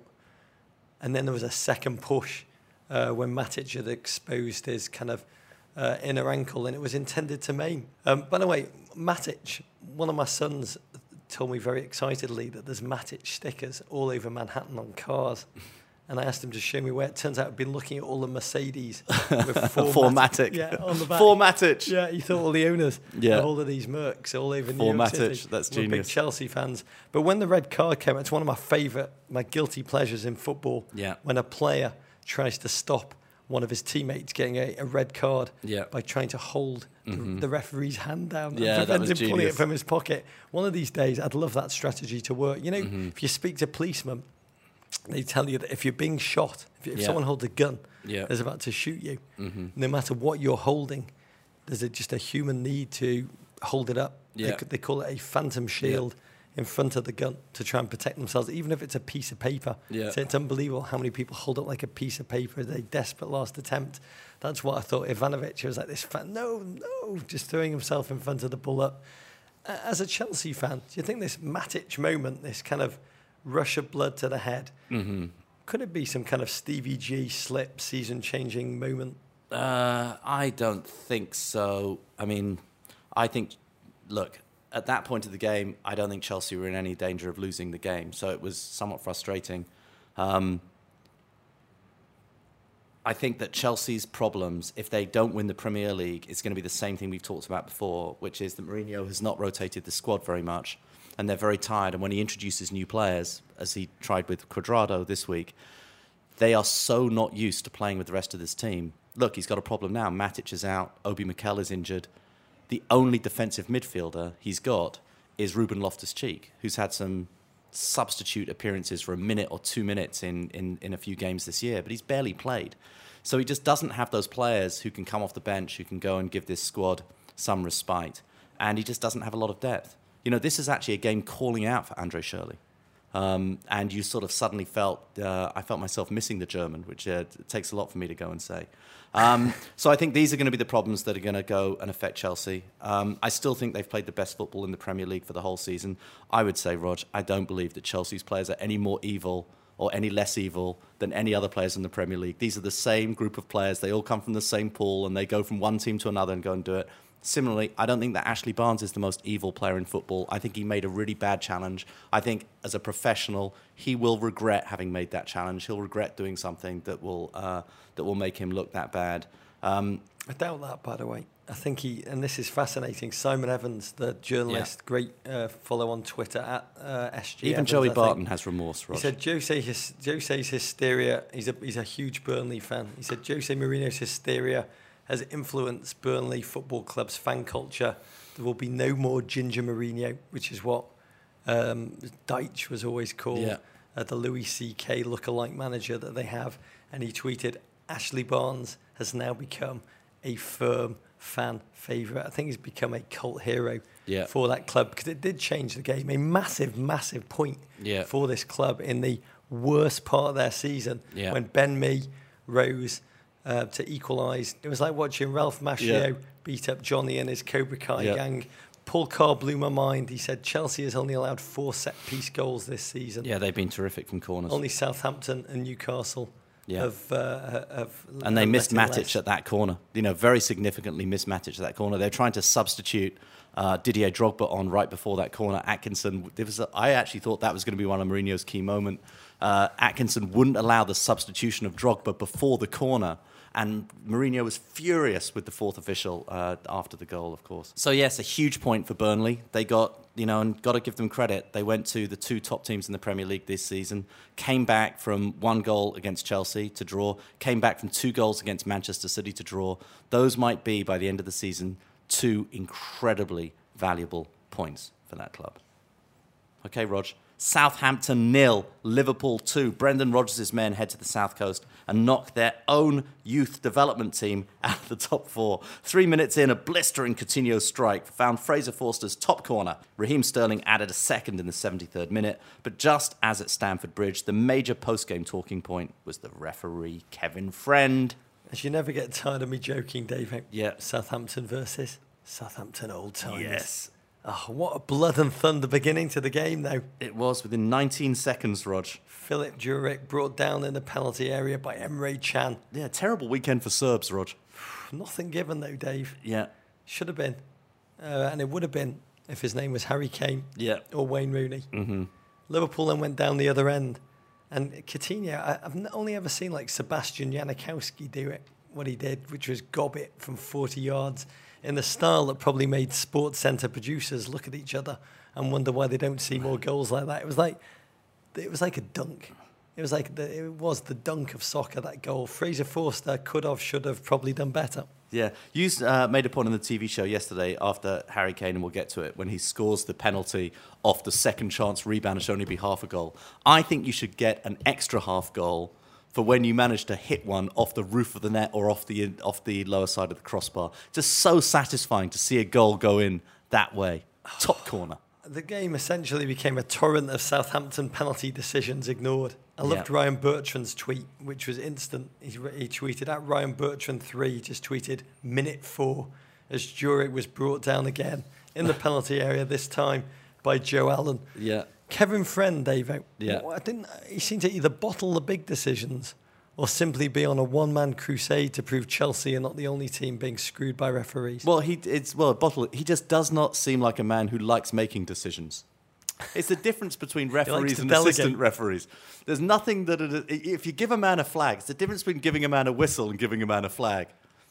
and then there was a second push uh, when Matic had exposed his kind of uh, inner ankle, and it was intended to maim. Um, by the way, Matic, one of my sons told me very excitedly that there's Matic stickers all over Manhattan on cars. And I asked him to show me where. It turns out I've been looking at all the Mercedes with four Matic. Yeah, on the back. four Matic. Yeah, he thought all the owners yeah. of all of these Mercs all over New York York City. City. That's were genius. Big Chelsea fans. But when the red card came, it's one of my favourite, my guilty pleasures in football. Yeah. When a player tries to stop one of his teammates getting a, a red card yeah. by trying to hold mm-hmm. the, the referee's hand down yeah, and prevent him genius. pulling it from his pocket. One of these days, I'd love that strategy to work. You know, mm-hmm. if you speak to policemen, they tell you that if you're being shot, if, if yeah. someone holds a gun, yeah. is about to shoot you, mm-hmm. no matter what you're holding, there's a, just a human need to hold it up. Yeah. They, they call it a phantom shield yeah. in front of the gun to try and protect themselves, even if it's a piece of paper. Yeah. So it's unbelievable how many people hold it like a piece of paper as a desperate last attempt. That's what I thought Ivanovic was like, this fan, no, no, just throwing himself in front of the bullet. As a Chelsea fan, do you think this Matic moment, this kind of rush of blood to the head, mm-hmm. Could it be some kind of Stevie G slip, season-changing moment? Uh, I don't think so. I mean, I think, look, at that point of the game, I don't think Chelsea were in any danger of losing the game. So it was somewhat frustrating. Um, I think that Chelsea's problems, if they don't win the Premier League, is going to be the same thing we've talked about before, which is that Mourinho has not rotated the squad very much, and they're very tired. And when he introduces new players, as he tried with Cuadrado this week, they are so not used to playing with the rest of this team. Look, he's got a problem now. Matic is out. Obi Mikel is injured. The only defensive midfielder he's got is Ruben Loftus-Cheek, who's had some substitute appearances for a minute or two minutes in, in, in a few games this year, but he's barely played. So he just doesn't have those players who can come off the bench, who can go and give this squad some respite. And he just doesn't have a lot of depth. You know, this is actually a game calling out for Andre Schürrle. Um, and you sort of suddenly felt, uh, I felt myself missing the German, which uh, it takes a lot for me to go and say. Um, so I think these are going to be the problems that are going to go and affect Chelsea. Um, I still think they've played the best football in the Premier League for the whole season. I would say, Rog, I don't believe that Chelsea's players are any more evil or any less evil than any other players in the Premier League. These are the same group of players. They all come from the same pool, and they go from one team to another and go and do it. Similarly, I don't think that Ashley Barnes is the most evil player in football. I think he made a really bad challenge. I think as a professional, he will regret having made that challenge. He'll regret doing something that will uh, that will make him look that bad. Um, I doubt that, by the way. I think he, and this is fascinating, Simon Evans, the journalist, yeah. great uh, follow on Twitter, at uh, S G Even Evans, Joey I Barton think. has remorse, Rog. He said Jose, his, Jose's hysteria, he's a, he's a huge Burnley fan. He said Jose Mourinho's hysteria has influenced Burnley Football Club's fan culture. There will be no more Ginger Mourinho, which is what um, Deitch was always called, yeah. uh, the Louis C K lookalike manager that they have. And he tweeted, Ashley Barnes has now become a firm fan favourite. I think he's become a cult hero yeah. for that club, because it did change the game. A massive, massive point yeah. for this club in the worst part of their season, yeah. when Ben Mee rose uh, to equalise. It was like watching Ralph Macchio yeah. beat up Johnny and his Cobra Kai yeah. gang. Paul Carr blew my mind. He said Chelsea has only allowed four set-piece goals this season. Yeah, they've been terrific from corners. Only Southampton and Newcastle Yeah. have, uh, have and they have missed let in Matic less. at that corner. You know, very significantly missed Matic at that corner. They're trying to substitute uh, Didier Drogba on right before that corner. Atkinson, there was a, I actually thought that was going to be one of Mourinho's key moments. Uh, Atkinson wouldn't allow the substitution of Drogba before the corner. And Mourinho was furious with the fourth official uh, after the goal, of course. So, yes, a huge point for Burnley. They got, you know, and got to give them credit. They went to the two top teams in the Premier League this season, came back from one goal against Chelsea to draw, came back from two goals against Manchester City to draw. Those might be, by the end of the season, two incredibly valuable points for that club. Okay, Rog. Southampton nil, Liverpool two. Brendan Rodgers' men head to the South Coast and knock their own youth development team out of the top four. Three minutes in, a blistering Coutinho strike found Fraser Forster's top corner. Raheem Sterling added a second in the seventy-third minute, but just as at Stamford Bridge, the major post-game talking point was the referee, Kevin Friend. As you never get tired of me joking, Dave. Yeah. Southampton versus Southampton old timers. Yes. Oh, what a blood and thunder beginning to the game, though. It was within nineteen seconds, Rog. Philip Jurek brought down in the penalty area by Emre Can. Yeah, terrible weekend for Serbs, Rog. Nothing given, though, Dave. Yeah. Should have been. Uh, and it would have been if his name was Harry Kane Yeah. or Wayne Rooney. Mm-hmm. Liverpool then went down the other end. And Coutinho, I, I've n- only ever seen like Sebastian Janikowski do it, what he did, which was gob it from forty yards. In the style that probably made Sports Centre producers look at each other and wonder why they don't see more goals like that. It was like, it was like a dunk. It was like the, it was the dunk of soccer. That goal. Fraser Forster could have, should have, probably done better. Yeah, you uh, made a point on the T V show yesterday after Harry Kane, and we'll get to it, when he scores the penalty off the second chance rebound, it should only be half a goal. I think you should get an extra half goal for when you manage to hit one off the roof of the net or off the off the lower side of the crossbar. Just so satisfying to see a goal go in that way. Top corner. The game essentially became a torrent of Southampton penalty decisions ignored. I loved Yeah. Ryan Bertrand's tweet, which was instant. He, he tweeted at Ryan Bertrand three, just tweeted minute four, as Jurek was brought down again in the penalty area, this time by Joe Allen. Yeah. Kevin Friend, Davo. Yeah. I didn't. He seemed to either bottle the big decisions or simply be on a one-man crusade to prove Chelsea are not the only team being screwed by referees. Well, he it's well, bottle. He just does not seem like a man who likes making decisions. It's the difference between referees to and delegate. assistant referees. There's nothing that it, if you give a man a flag, it's the difference between giving a man a whistle and giving a man a flag.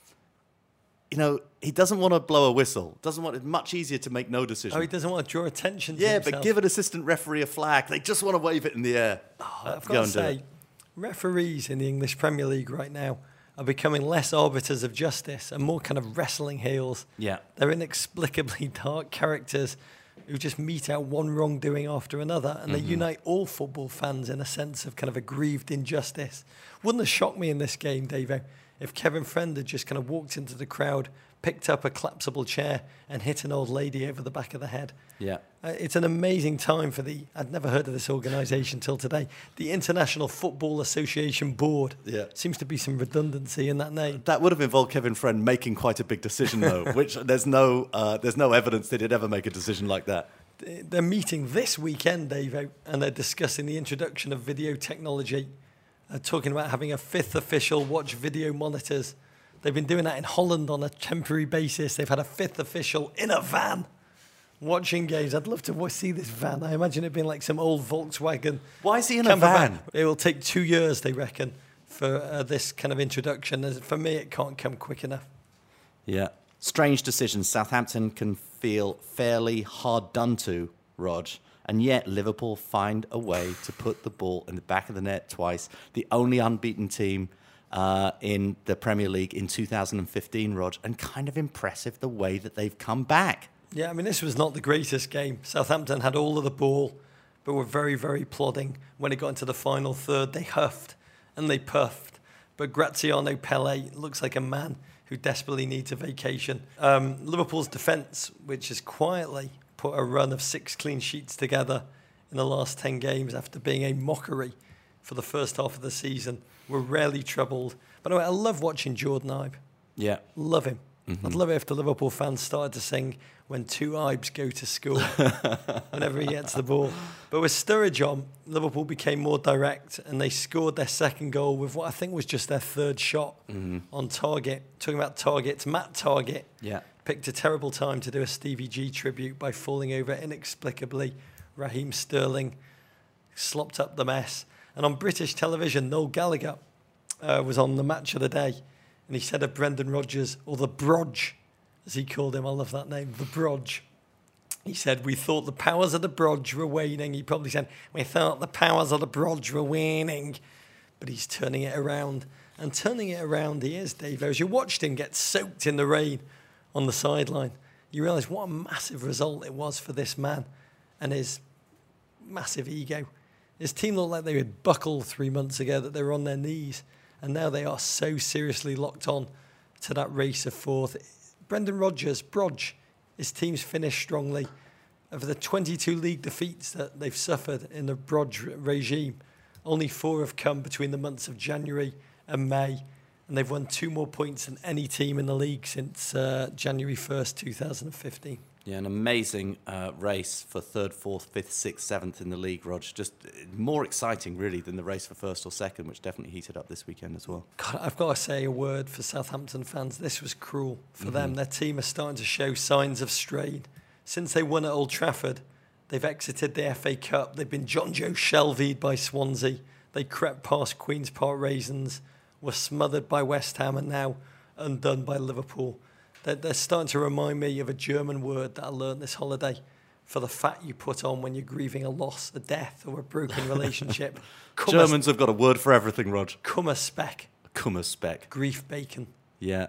You know, he doesn't want to blow a whistle. Doesn't want. It's much easier to make no decision. Oh, he doesn't want to draw attention to yeah, himself. but give an assistant referee a flag. They just want to wave it in the air. Oh, I've Go got to and do say, it. referees in the English Premier League right now are becoming less arbiters of justice and more kind of wrestling heels. Yeah. They're inexplicably dark characters who just mete out one wrongdoing after another, and Mm-hmm. they unite all football fans in a sense of kind of aggrieved injustice. Wouldn't have shocked me in this game, Davo, if Kevin Friend had just kind of walked into the crowd, picked up a collapsible chair and hit an old lady over the back of the head. Yeah. Uh, it's an amazing time for the, I'd never heard of this organisation till today, the International Football Association Board. Yeah. Seems to be some redundancy in that name. That would have involved Kevin Friend making quite a big decision, though, which there's no uh, there's no evidence that he'd ever make a decision like that. They're meeting this weekend, Davo, and they're discussing the introduction of video technology, uh, talking about having a fifth official watch video monitors. They've been doing that in Holland on a temporary basis. They've had a fifth official in a van watching games. I'd love to wa- see this van. I imagine it being like some old Volkswagen. Why is he in a camper van? It will take two years, they reckon, for uh, this kind of introduction. As for me, it can't come quick enough. Yeah. Strange decisions. Southampton can feel fairly hard done to, Rog, and yet Liverpool find a way to put the ball in the back of the net twice. The only unbeaten team uh, in the Premier League in two thousand fifteen, Rog, and kind of impressive the way that they've come back. Yeah, I mean, this was not the greatest game. Southampton had all of the ball, but were very, very plodding. When it got into the final third, they huffed and they puffed. But Graziano Pellè looks like a man who desperately needs a vacation. Um, Liverpool's defence, which has quietly put a run of six clean sheets together in the last ten games after being a mockery for the first half of the season, were rarely troubled. By the way, I love watching Jordan Ibe. Yeah. Love him. Mm-hmm. I'd love it if the Liverpool fans started to sing "When Two Ibes Go to School" whenever he gets the ball. But with Sturridge on, Liverpool became more direct and they scored their second goal with what I think was just their third shot mm-hmm. on target. Talking about targets, Matt Target Yeah. picked a terrible time to do a Stevie G tribute by falling over inexplicably. Raheem Sterling slopped up the mess. And on British television, Noel Gallagher uh, was on the match of the day. And he said of Brendan Rodgers, or the Brodge, as he called him, I love that name, the Brodge. He said, we thought the powers of the Brodge were waning. He probably said, we thought the powers of the Brodge were waning. But he's turning it around. And turning it around he is, Dave. As you watched him get soaked in the rain on the sideline, you realise what a massive result it was for this man and his massive ego. His team looked like they had buckled three months ago, that they were on their knees. And now they are so seriously locked on to that race of fourth. Brendan Rodgers, Brodge, his team's finished strongly. Of the twenty-two league defeats that they've suffered in the Brodge regime, only four have come between the months of January and May. And they've won two more points than any team in the league since uh, January first, two thousand fifteen. Yeah, an amazing uh, race for third, fourth, fifth, sixth, seventh in the league, Rog. Just more exciting, really, than the race for first or second, which definitely heated up this weekend as well. God, I've got to say a word for Southampton fans. This was cruel for Mm-hmm. them. Their team is starting to show signs of strain. Since they won at Old Trafford, they've exited the F A Cup. They've been John Joe Shelvied by Swansea. They crept past Queen's Park Raisins, were smothered by West Ham, and now undone by Liverpool. They're, they're starting to remind me of a German word that I learned this holiday for the fat you put on when you're grieving a loss, a death, or a broken relationship. Germans have got a word for everything, Rog. Kummerspeck. Kummerspeck. Grief bacon. Yeah.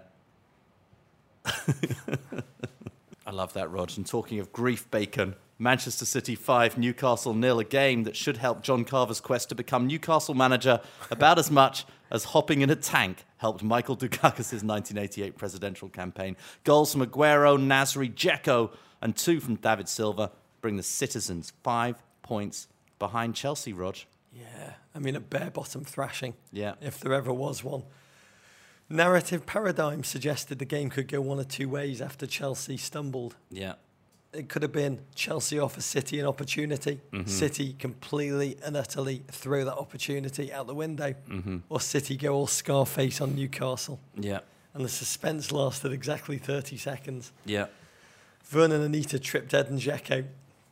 I love that, Rog. And talking of grief bacon, Manchester City five, Newcastle nil, a game that should help John Carver's quest to become Newcastle manager about as much as hopping in a tank helped Michael Dukakis' nineteen eighty-eight presidential campaign. Goals from Aguero, Nasri, Dzeko, and two from David Silva bring the citizens five points behind Chelsea, Rog. Yeah, I mean, a bare-bottom thrashing, Yeah. if there ever was one. Narrative paradigm suggested the game could go one of two ways after Chelsea stumbled. Yeah. it could have been Chelsea offer City an opportunity. Mm-hmm. City completely and utterly throw that opportunity out the window. Mm-hmm. Or City go all Scarface on Newcastle. Yeah. And the suspense lasted exactly thirty seconds. Yeah. Vernon Anita tripped Edin Dzeko.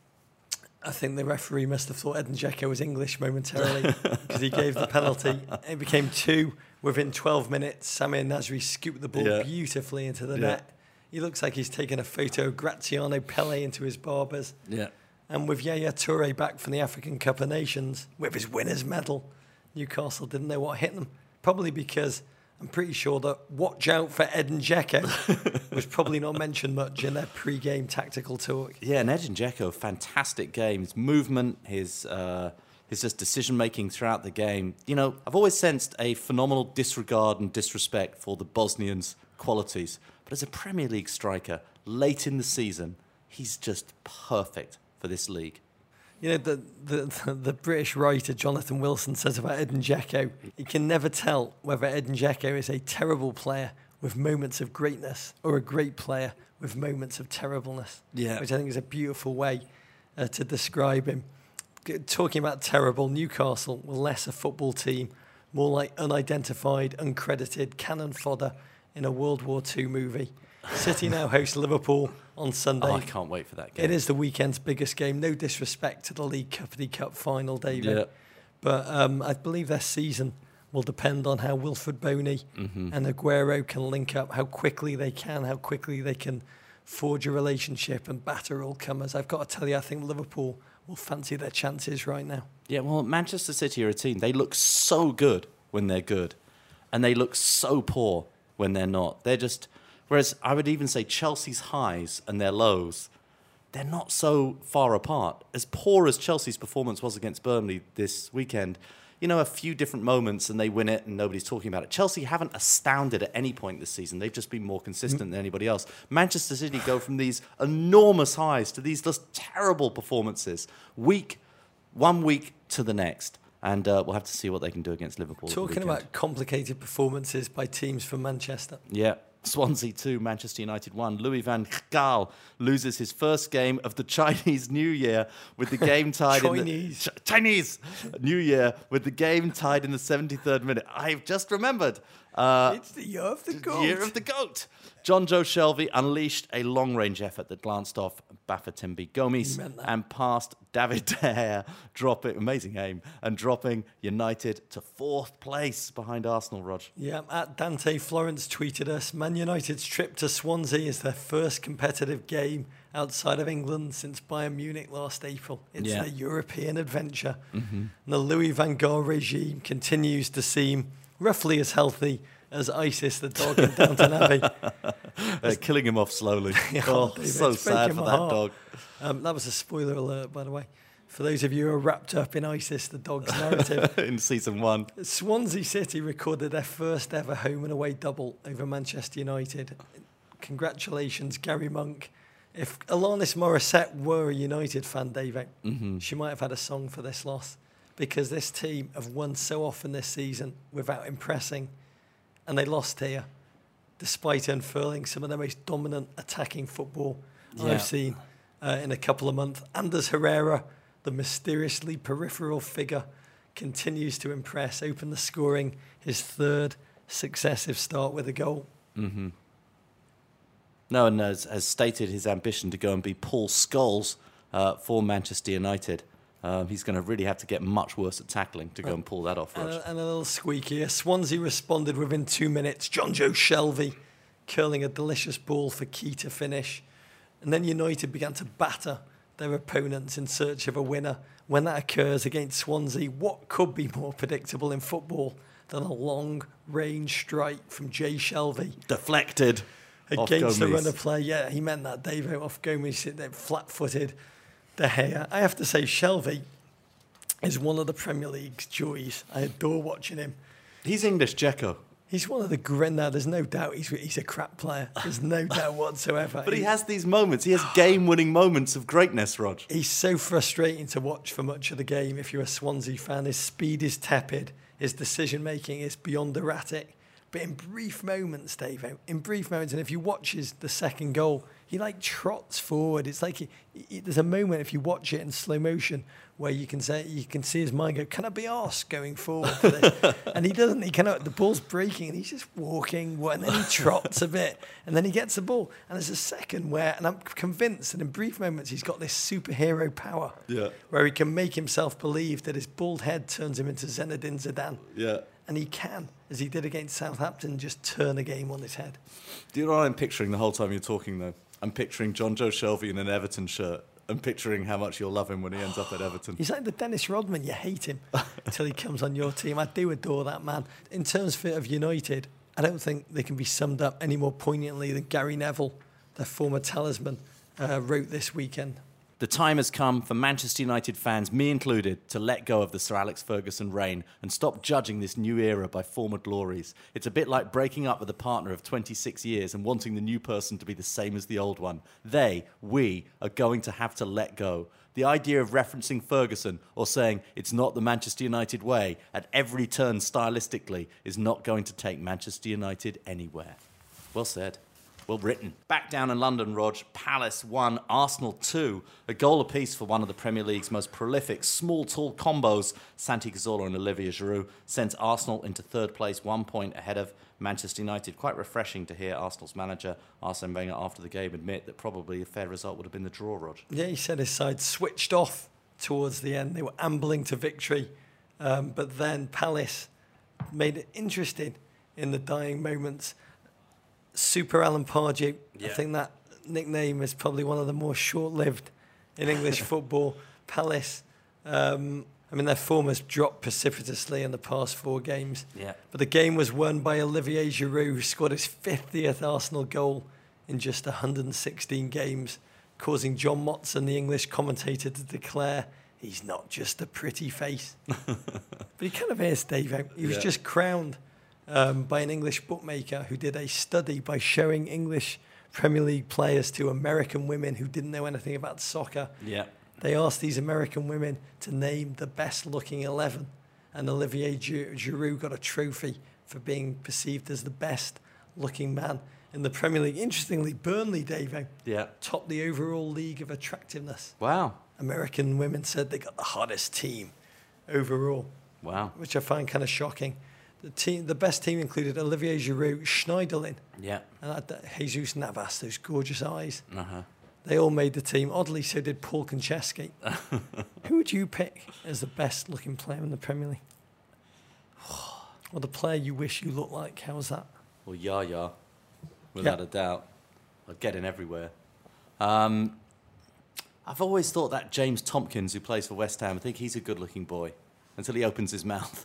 I think the referee must have thought Edin Dzeko was English momentarily because he gave the penalty. It became two within twelve minutes. Samir Nasri scooped the ball yeah. beautifully into the yeah. net. He looks like he's taken a photo of Graziano Pele into his barbers. Yeah. And with Yaya Toure back from the African Cup of Nations with his winner's medal, Newcastle didn't know what hit them. Probably because I'm pretty sure that watch out for Edin Dzeko was probably not mentioned much in their pre-game tactical talk. Yeah, and Edin Dzeko, fantastic game. His movement, his uh, his just decision-making throughout the game. You know, I've always sensed a phenomenal disregard and disrespect for the Bosnians' qualities. But as a Premier League striker, late in the season, he's just perfect for this league. You know, the, the the British writer Jonathan Wilson says about Edin Dzeko, he can never tell whether Edin Dzeko is a terrible player with moments of greatness or a great player with moments of terribleness. Yeah. Which I think is a beautiful way uh, to describe him. Talking about terrible, Newcastle were less a football team, more like unidentified, uncredited cannon fodder in a World War Two movie. City now host Liverpool on Sunday. Oh, I can't wait for that game. It is the weekend's biggest game. No disrespect to the League Cup-y Cup final, David. Yeah. But um, I believe their season will depend on how Wilfred Boney mm-hmm. and Aguero can link up, how quickly they can, how quickly they can forge a relationship and batter all comers. I've got to tell you, I think Liverpool will fancy their chances right now. Yeah, well, Manchester City are a team. They look so good when they're good, and they look so poor when they're not. They're just... Whereas I would even say Chelsea's highs and their lows, they're not so far apart. As poor as Chelsea's performance was against Burnley this weekend, you know, a few different moments and they win it and nobody's talking about it. Chelsea haven't astounded at any point this season. They've just been more consistent than anybody else. Manchester City go from these enormous highs to these just terrible performances, week, one week to the next. And uh, we'll have to see what they can do against Liverpool. Talking about complicated performances by teams from Manchester. Yeah. Swansea two, Manchester United one. Louis van Gaal loses his first game of the Chinese New Year with the game tied in the Ch- Chinese New Year with the game tied in the seventy-third minute. I've just remembered. Uh, it's the year of the goat. Year of the goat. John Joe Shelvey unleashed a long-range effort that glanced off Bafétimbi Gomis and passed David De Gea, dropping amazing aim and dropping United to fourth place behind Arsenal. Rog. Yeah, at Dante Florence tweeted us, Man United's trip to Swansea is their first competitive game outside of England since Bayern Munich last April. It's yeah. their European adventure. Mm-hmm. And the Louis van Gaal regime continues to seem roughly as healthy as Isis, the dog in Downton Abbey. They're killing him off slowly. oh, oh, David, so sad for that heart. dog. Um, that was a spoiler alert, by the way. For those of you who are wrapped up in Isis, the dog's narrative. In season one. Swansea City recorded their first ever home and away double over Manchester United. Congratulations, Gary Monk. If Alanis Morissette were a United fan, David, mm-hmm. she might have had a song for this loss. Because this team have won so often this season without impressing. And they lost here, despite unfurling some of the most dominant attacking football yeah. I've seen uh, in a couple of months. Anders Herrera, the mysteriously peripheral figure, continues to impress, open the scoring, his third successive start with a goal. Mm-hmm. No, and has, has stated his ambition to go and be Paul Scholes uh, for Manchester United. Um, he's going to really have to get much worse at tackling to go and pull that off. And a, and a little squeak here. Swansea responded within two minutes. John Joe Shelvey curling a delicious ball for Key to finish. And then United began to batter their opponents in search of a winner. When that occurs against Swansea, what could be more predictable in football than a long-range strike from Jay Shelvey? Deflected. Against the runner play. Yeah, he meant that, Dave, off Gomes, sitting there flat-footed. De Gea. I have to say, Shelvey is one of the Premier League's joys. I adore watching him. He's English Dzeko. He's one of the great. Now, there's no doubt he's he's a crap player. There's no doubt whatsoever. But he, he has these moments. He has game-winning moments of greatness, Rog. He's so frustrating to watch for much of the game. If you're a Swansea fan, his speed is tepid. His decision-making is beyond erratic. But in brief moments, Dave, in brief moments, and if you watch his the second goal, he like trots forward. It's like he, he, there's a moment if you watch it in slow motion where you can say you can see his mind go, "Can I be arsed going forward for this?" And he doesn't. He cannot. The ball's breaking, and he's just walking. And then he trots a bit, and then he gets the ball. And there's a second where, and I'm convinced that in brief moments he's got this superhero power, Yeah. where he can make himself believe that his bald head turns him into Zinedine Zidane. Yeah. And he can, as he did against Southampton, just turn a game on his head. Do you know what I'm picturing the whole time you're talking, though? I'm picturing John Joe Shelby in an Everton shirt. I'm picturing how much you'll love him when he ends up at Everton. He's like the Dennis Rodman. You hate him until he comes on your team. I do adore that man. In terms of United, I don't think they can be summed up any more poignantly than Gary Neville, their former talisman, uh, wrote this weekend. The time has come for Manchester United fans, me included, to let go of the Sir Alex Ferguson reign and stop judging this new era by former glories. It's a bit like breaking up with a partner of twenty-six years and wanting the new person to be the same as the old one. They, we, are going to have to let go. The idea of referencing Ferguson or saying it's not the Manchester United way at every turn stylistically is not going to take Manchester United anywhere. Well said. Well written. Back down in London, Rog, Palace one, Arsenal two. A goal apiece for one of the Premier League's most prolific small-tall combos. Santi Cazorla and Olivier Giroud sent Arsenal into third place, one point ahead of Manchester United. Quite refreshing to hear Arsenal's manager, Arsene Wenger, after the game admit that probably a fair result would have been the draw, Rog. Yeah, he said his side switched off towards the end. They were ambling to victory. Um, but then Palace made it interesting in the dying moments. Super Alan Pardew. Yeah. I think that nickname is probably one of the more short-lived in English football. Palace, um, I mean, their form has dropped precipitously in the past four games. Yeah. But the game was won by Olivier Giroud, who scored his fiftieth Arsenal goal in just one hundred sixteen games, causing John Motson, the English commentator, to declare, he's not just a pretty face. But he kind of is, Dave. He was Yeah. just crowned Um, by an English bookmaker who did a study by showing English Premier League players to American women who didn't know anything about soccer. Yeah. They asked these American women to name the best-looking eleven, and Olivier Giroud got a trophy for being perceived as the best-looking man in the Premier League. Interestingly, Burnley, Davo, Yeah. topped the overall league of attractiveness. Wow. American women said they got the hottest team overall, Wow. which I find kind of shocking. The team, the best team included Olivier Giroud, Schneiderlin, Yeah. and uh, Jesus Navas, those gorgeous eyes. Uh-huh. They all made the team. Oddly, so did Paul Konchesky. Who would you pick as the best-looking player in the Premier League? Or the player you wish you looked like? How's that? Well, Yaya, without Yeah. a doubt. I'd get in everywhere. Um, I've always thought that James Tompkins, who plays for West Ham, I think he's a good-looking boy until he opens his mouth.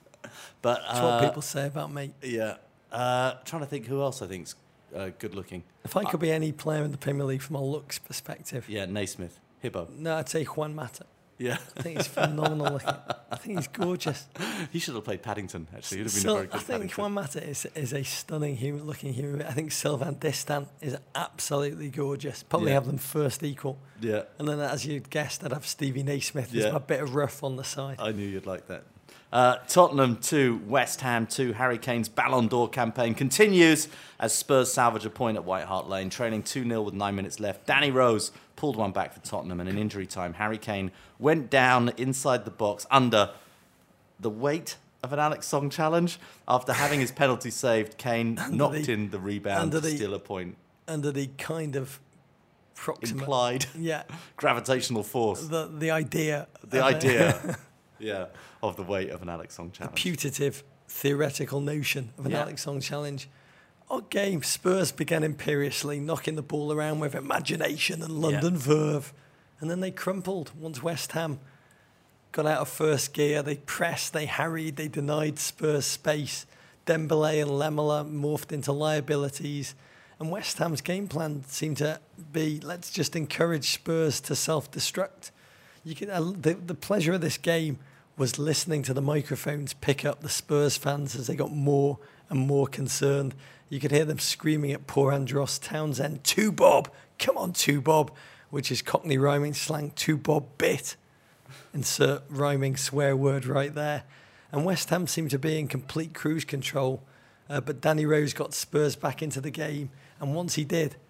But That's uh, what people say about me. Yeah. Uh, trying to think who else I think's uh, good-looking. If I could be any player in the Premier League from a looks perspective, Yeah, Naismith, Hibbo. no, I'd say Juan Mata. Yeah. I think he's phenomenal looking. I think he's gorgeous. He should have played Paddington, actually. He'd have been So, a very I good think Paddington. Juan Mata is, is a stunning human looking human. I think Sylvain Distant is absolutely gorgeous. Probably Yeah. have them first equal. Yeah. And then, as you'd guessed, I'd have Stevie Naismith Yeah. as my bit of rough on the side. I knew you'd like that. Uh, Tottenham two, West Ham two. Harry Kane's Ballon d'Or campaign continues as Spurs salvage a point at White Hart Lane, trailing two nil with nine minutes left. Danny Rose pulled one back for Tottenham, and in injury time, Harry Kane went down inside the box under the weight of an Alex Song challenge. After having his penalty saved, Kane knocked the- in the rebound under to the- steal a point. Under the kind of proximate, Implied yeah, gravitational force. the the idea, The of a- idea, yeah, of the weight of an Alex Song challenge. putative theoretical notion of an Yeah. Alex Song challenge. Odd game. Spurs began imperiously, knocking the ball around with imagination and London Yeah. verve. And then they crumpled once West Ham got out of first gear. They pressed, they harried, they denied Spurs space. Dembele and Lamela morphed into liabilities. And West Ham's game plan seemed to be, let's just encourage Spurs to self-destruct. You can, uh, the, the pleasure of this game was listening to the microphones pick up the Spurs fans as they got more and more concerned. You could hear them screaming at poor Andros Townsend, "Two Bob, come on, Two Bob," which is Cockney rhyming slang, "Two Bob bit." Insert rhyming swear word right there. And West Ham seemed to be in complete cruise control, uh, but Danny Rose got Spurs back into the game. And once he did,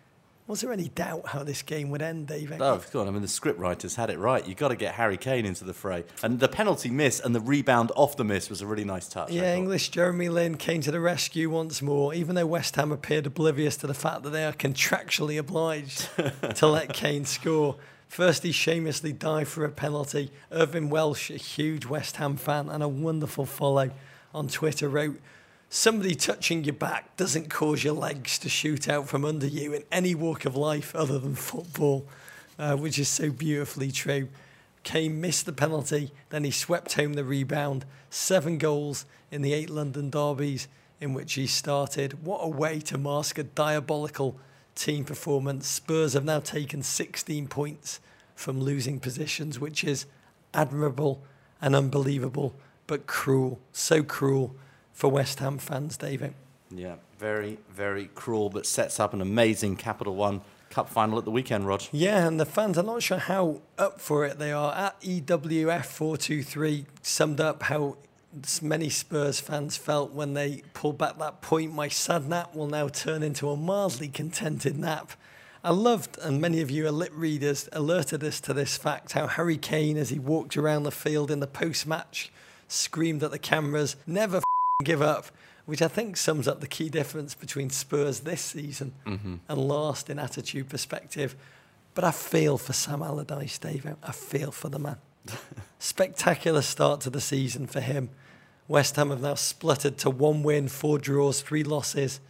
Was there any doubt how this game would end, David? Oh, come on. I mean, the script writers had it right. You've got to get Harry Kane into the fray. And the penalty miss and the rebound off the miss was a really nice touch. Yeah, English Jeremy Lin came to the rescue once more, even though West Ham appeared oblivious to the fact that they are contractually obliged to let Kane score. First, he shamelessly dived for a penalty. Irvin Welsh, a huge West Ham fan and a wonderful follow on Twitter, wrote, "Somebody touching your back doesn't cause your legs to shoot out from under you in any walk of life other than football," uh, which is so beautifully true. Kane missed the penalty, then he swept home the rebound. Seven goals in the eight London derbies in which he started. What a way to mask a diabolical team performance. Spurs have now taken sixteen points from losing positions, which is admirable and unbelievable, but cruel, so cruel for West Ham fans, David. Yeah, very, very cruel, but sets up an amazing Capital One Cup final at the weekend, Rog. Yeah, and the fans, I'm not sure how up for it they are. At E W F four two three summed up how many Spurs fans felt when they pulled back that point. "My sad nap will now turn into a mildly contented nap." I loved, and many of you are lip readers, alerted us to this fact, how Harry Kane, as he walked around the field in the post-match, screamed at the cameras, "Never f***ing give up," which I think sums up the key difference between Spurs this season mm-hmm. and last in attitude perspective. But I feel for Sam Allardyce, David. I feel for the man. Spectacular start to the season for him. West Ham have now spluttered to one win, four draws, three losses.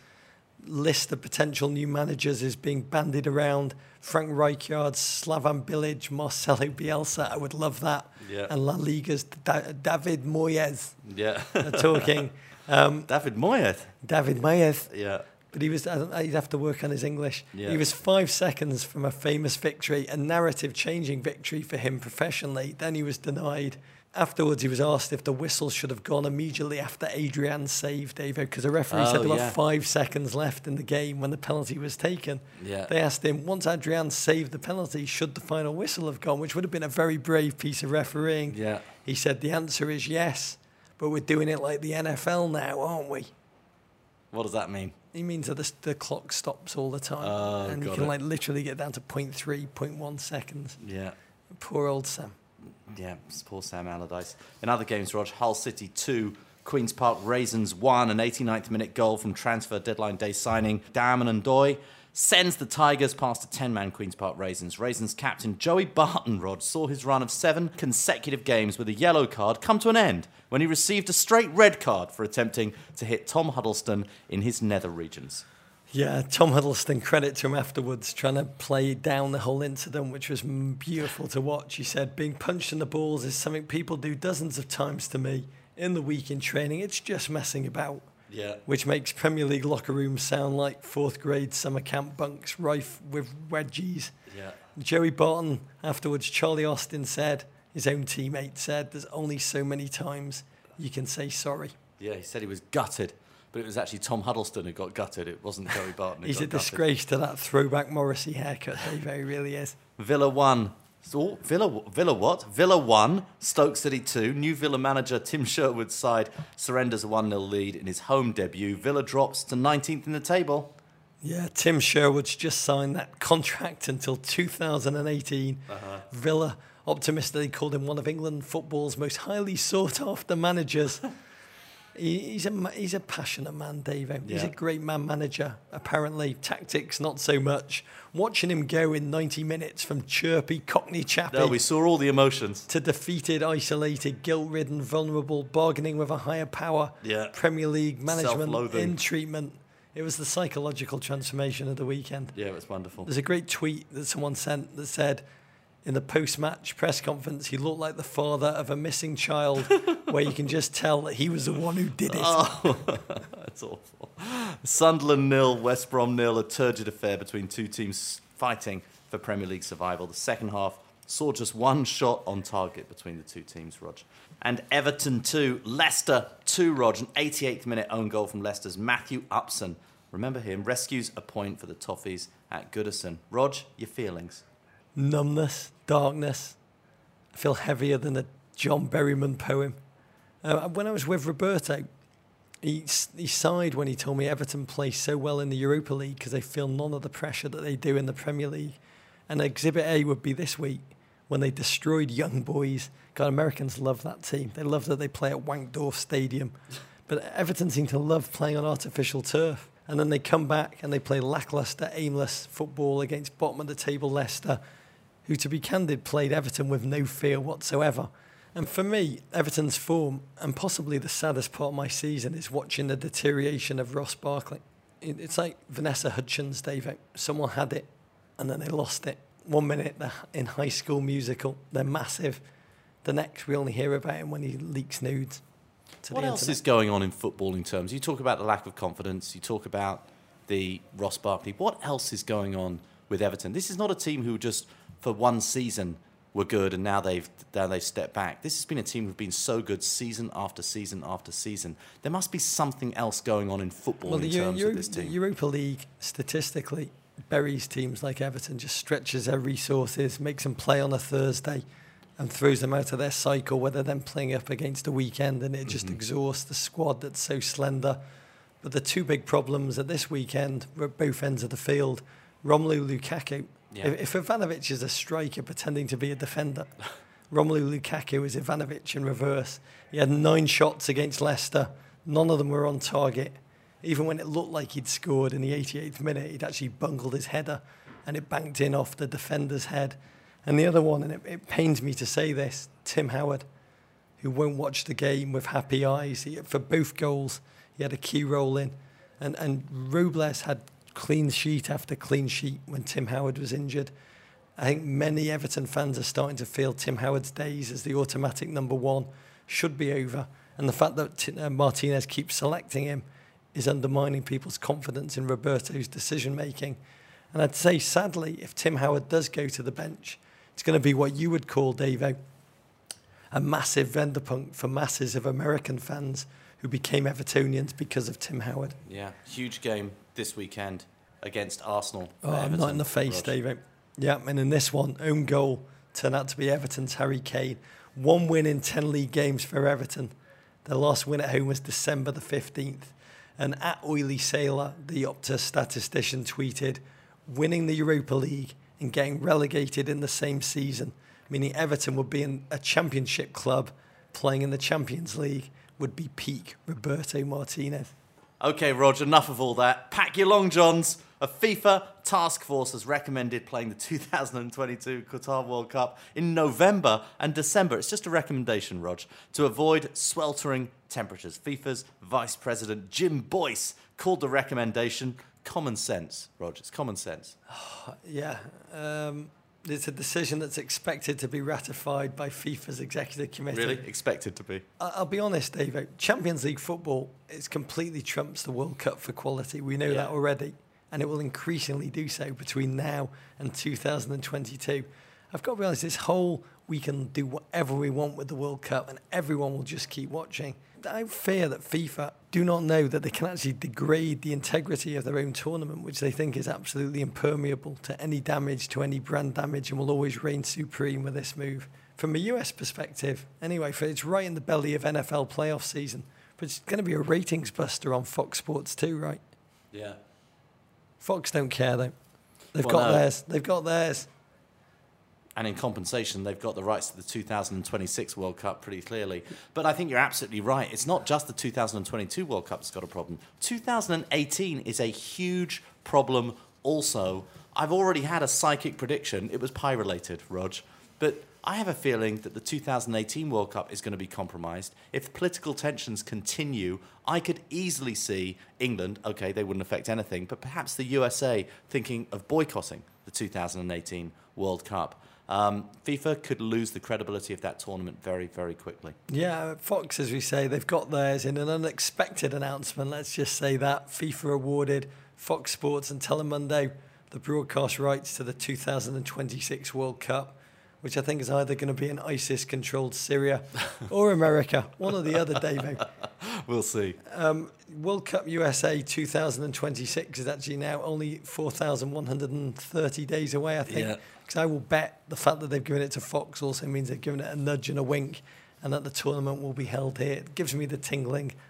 List of potential new managers is being bandied around. Frank Rijkaard, Slavan Bilic, Marcelo Bielsa. I would love that. Yeah. And La Liga's da- David Moyes Yeah. are talking. Um, David Moyes. David Moyes. Yeah. But he was, I don't, he'd have to work on his English. Yeah. He was five seconds from a famous victory, a narrative-changing victory for him professionally. Then he was denied. Afterwards, he was asked if the whistle should have gone immediately after Adrian's save, David, because the referee Oh, said there yeah. were five seconds left in the game when the penalty was taken. Yeah. They asked him, once Adrian saved the penalty, should the final whistle have gone, which would have been a very brave piece of refereeing. Yeah. He said, the answer is yes, but we're doing it like the N F L now, aren't we? What does that mean? He means that the, the clock stops all the time. Oh, and you got can it. like literally get down to zero point three, zero point one seconds. Yeah. Poor old Sam. Yeah, poor Sam Allardyce. In other games, Rog, Hull City two, Queen's Park Raisins one, an eighty-ninth minute goal from transfer deadline day signing Darman Ndoye sends the Tigers past a ten-man Queen's Park Raisins. Raisins captain Joey Barton, Rod, saw his run of seven consecutive games with a yellow card come to an end when he received a straight red card for attempting to hit Tom Huddleston in his nether regions. Yeah, Tom Huddleston, credit to him afterwards, trying to play down the whole incident, which was beautiful to watch. He said, being punched in the balls is something people do dozens of times to me in the week in training. It's just messing about. Yeah. Which makes Premier League locker rooms sound like fourth grade summer camp bunks rife with wedgies. Yeah. Joey Barton, afterwards, Charlie Austin said, his own teammate said, there's only so many times you can say sorry. Yeah, he said he was gutted. But it was actually Tom Huddleston who got gutted. It wasn't Joey Barton who He's got a gutted. disgrace to that throwback Morrissey haircut, Dave. He really is. Villa one. Oh, Villa, Villa what? Villa one, Stoke City two. New Villa manager Tim Sherwood's side surrenders a one nil lead in his home debut. Villa drops to nineteenth in the table. Yeah, Tim Sherwood's just signed that contract until two thousand eighteen. Uh-huh. Villa optimistically called him one of England football's most highly sought-after managers. He's a, he's a passionate man, Dave. He's Yeah. a great man manager, apparently. Tactics, not so much. Watching him go in ninety minutes from chirpy, cockney chappy No, we saw all the emotions. to defeated, isolated, guilt-ridden, vulnerable, bargaining with a higher power, Yeah. Premier League management, Self-loathing. in treatment. It was the psychological transformation of the weekend. Yeah, it was wonderful. There's a great tweet that someone sent that said, in the post-match press conference, he looked like the father of a missing child, where you can just tell that he was the one who did it. Oh, that's awful. Sunderland nil, West Brom nil, a turgid affair between two teams fighting for Premier League survival. The second half saw just one shot on target between the two teams, Rog. And Everton two, Leicester two, Rog. An eighty-eighth minute own goal from Leicester's Matthew Upson. Remember him, rescues a point for the Toffees at Goodison. Rog, your feelings? Numbness, darkness. I feel heavier than a John Berryman poem. Uh, when I was with Roberto He, he sighed when he told me Everton play so well in the Europa League because they feel none of the pressure that they do in the Premier League. And Exhibit A would be this week when they destroyed Young Boys. God, Americans love that team. They love that they play at Wankdorf Stadium. But Everton seem to love playing on artificial turf. And then they come back and they play lacklustre, aimless football against bottom of the table Leicester, who, to be candid, played Everton with no fear whatsoever. And for me, Everton's form, and possibly the saddest part of my season, is watching the deterioration of Ross Barkley. It's like Vanessa Hudgens, Dave. Someone had it, and then they lost it. One minute they're in High School Musical, they're massive. The next, we only hear about him when he leaks nudes to What the else internet. is going on in footballing terms? You talk about the lack of confidence. You talk about the Ross Barkley. What else is going on with Everton? This is not a team who just, for one season, were good and now they've now they've stepped back. This has been a team who've been so good season after season after season. There must be something else going on in football Well, in the, Euro- terms Euro- of this the team. Europa League, statistically, buries teams like Everton, just stretches their resources, makes them play on a Thursday and throws them out of their cycle where they're then playing up against a weekend, and it just Mm-hmm. exhausts the squad that's so slender. But the two big problems at this weekend were at both ends of the field. Romelu Lukaku. Yeah. If, if Ivanovic is a striker pretending to be a defender, Romelu Lukaku is Ivanovic in reverse. He had nine shots against Leicester. None of them were on target. Even when it looked like he'd scored in the eighty-eighth minute, he'd actually bungled his header and it banked in off the defender's head. And the other one, and it, it pains me to say this, Tim Howard, who won't watch the game with happy eyes. He, for both goals, he had a key role in. And, and Robles had clean sheet after clean sheet when Tim Howard was injured. I think many Everton fans are starting to feel Tim Howard's days as the automatic number one should be over. And the fact that T- uh, Martinez keeps selecting him is undermining people's confidence in Roberto's decision-making. And I'd say, sadly, if Tim Howard does go to the bench, it's going to be what you would call, Davo, a massive Venderpunk for masses of American fans who became Evertonians because of Tim Howard. Yeah, huge game this weekend against Arsenal. Oh, I'm not in the face, Davo. Yeah, and in this one, own goal turned out to be Everton's Harry Kane. One win in ten league games for Everton. Their last win at home was December the fifteenth. And at Oily Sailor, the Opta statistician tweeted, winning the Europa League and getting relegated in the same season, meaning Everton would be in a championship club playing in the Champions League, would be peak Roberto Martinez. Okay, Rog, enough of all that. Pack your long johns. A FIFA task force has recommended playing the two thousand twenty-two Qatar World Cup in November and December. It's just a recommendation, Rog, to avoid sweltering temperatures. FIFA's Vice President Jim Boyce called the recommendation common sense, Rog. It's common sense. Yeah, um, it's a decision that's expected to be ratified by FIFA's executive committee. Really? Expected to be. I- I'll be honest, Dave. Champions League football is completely trumps the World Cup for quality. We know Yeah. that already, and it will increasingly do so between now and two thousand twenty-two. I've got to realize this whole we can do whatever we want with the World Cup, and everyone will just keep watching. I fear that FIFA do not know that they can actually degrade the integrity of their own tournament, which they think is absolutely impermeable to any damage, to any brand damage, and will always reign supreme with this move. From a U S perspective, anyway, for it's right in the belly of N F L playoff season, but it's going to be a ratings buster on Fox Sports too, right? Yeah. Fox don't care though. They've Well, got no. theirs. They've got theirs. And in compensation, they've got the rights to the two thousand twenty-six World Cup pretty clearly. But I think you're absolutely right. It's not just the two thousand twenty-two World Cup that's got a problem. two thousand eighteen is a huge problem also. I've already had a psychic prediction. It was pie-related, Rog. But I have a feeling that the two thousand eighteen World Cup is going to be compromised. If political tensions continue, I could easily see England, okay, they wouldn't affect anything, but perhaps the U S A thinking of boycotting the two thousand eighteen World Cup. Um, FIFA could lose the credibility of that tournament very, very quickly. Yeah, Fox, as we say, they've got theirs in an unexpected announcement. Let's just say that FIFA awarded Fox Sports and Telemundo the broadcast rights to the two thousand twenty-six World Cup, which I think is either going to be in ISIS-controlled Syria or America, one or the other, Davo. We'll see. Um, World Cup U S A two thousand twenty-six is actually now only four thousand one hundred thirty days away, I think. Yeah. Because I will bet the fact that they've given it to Fox also means they've given it a nudge and a wink, and that the tournament will be held here. It gives me the tingling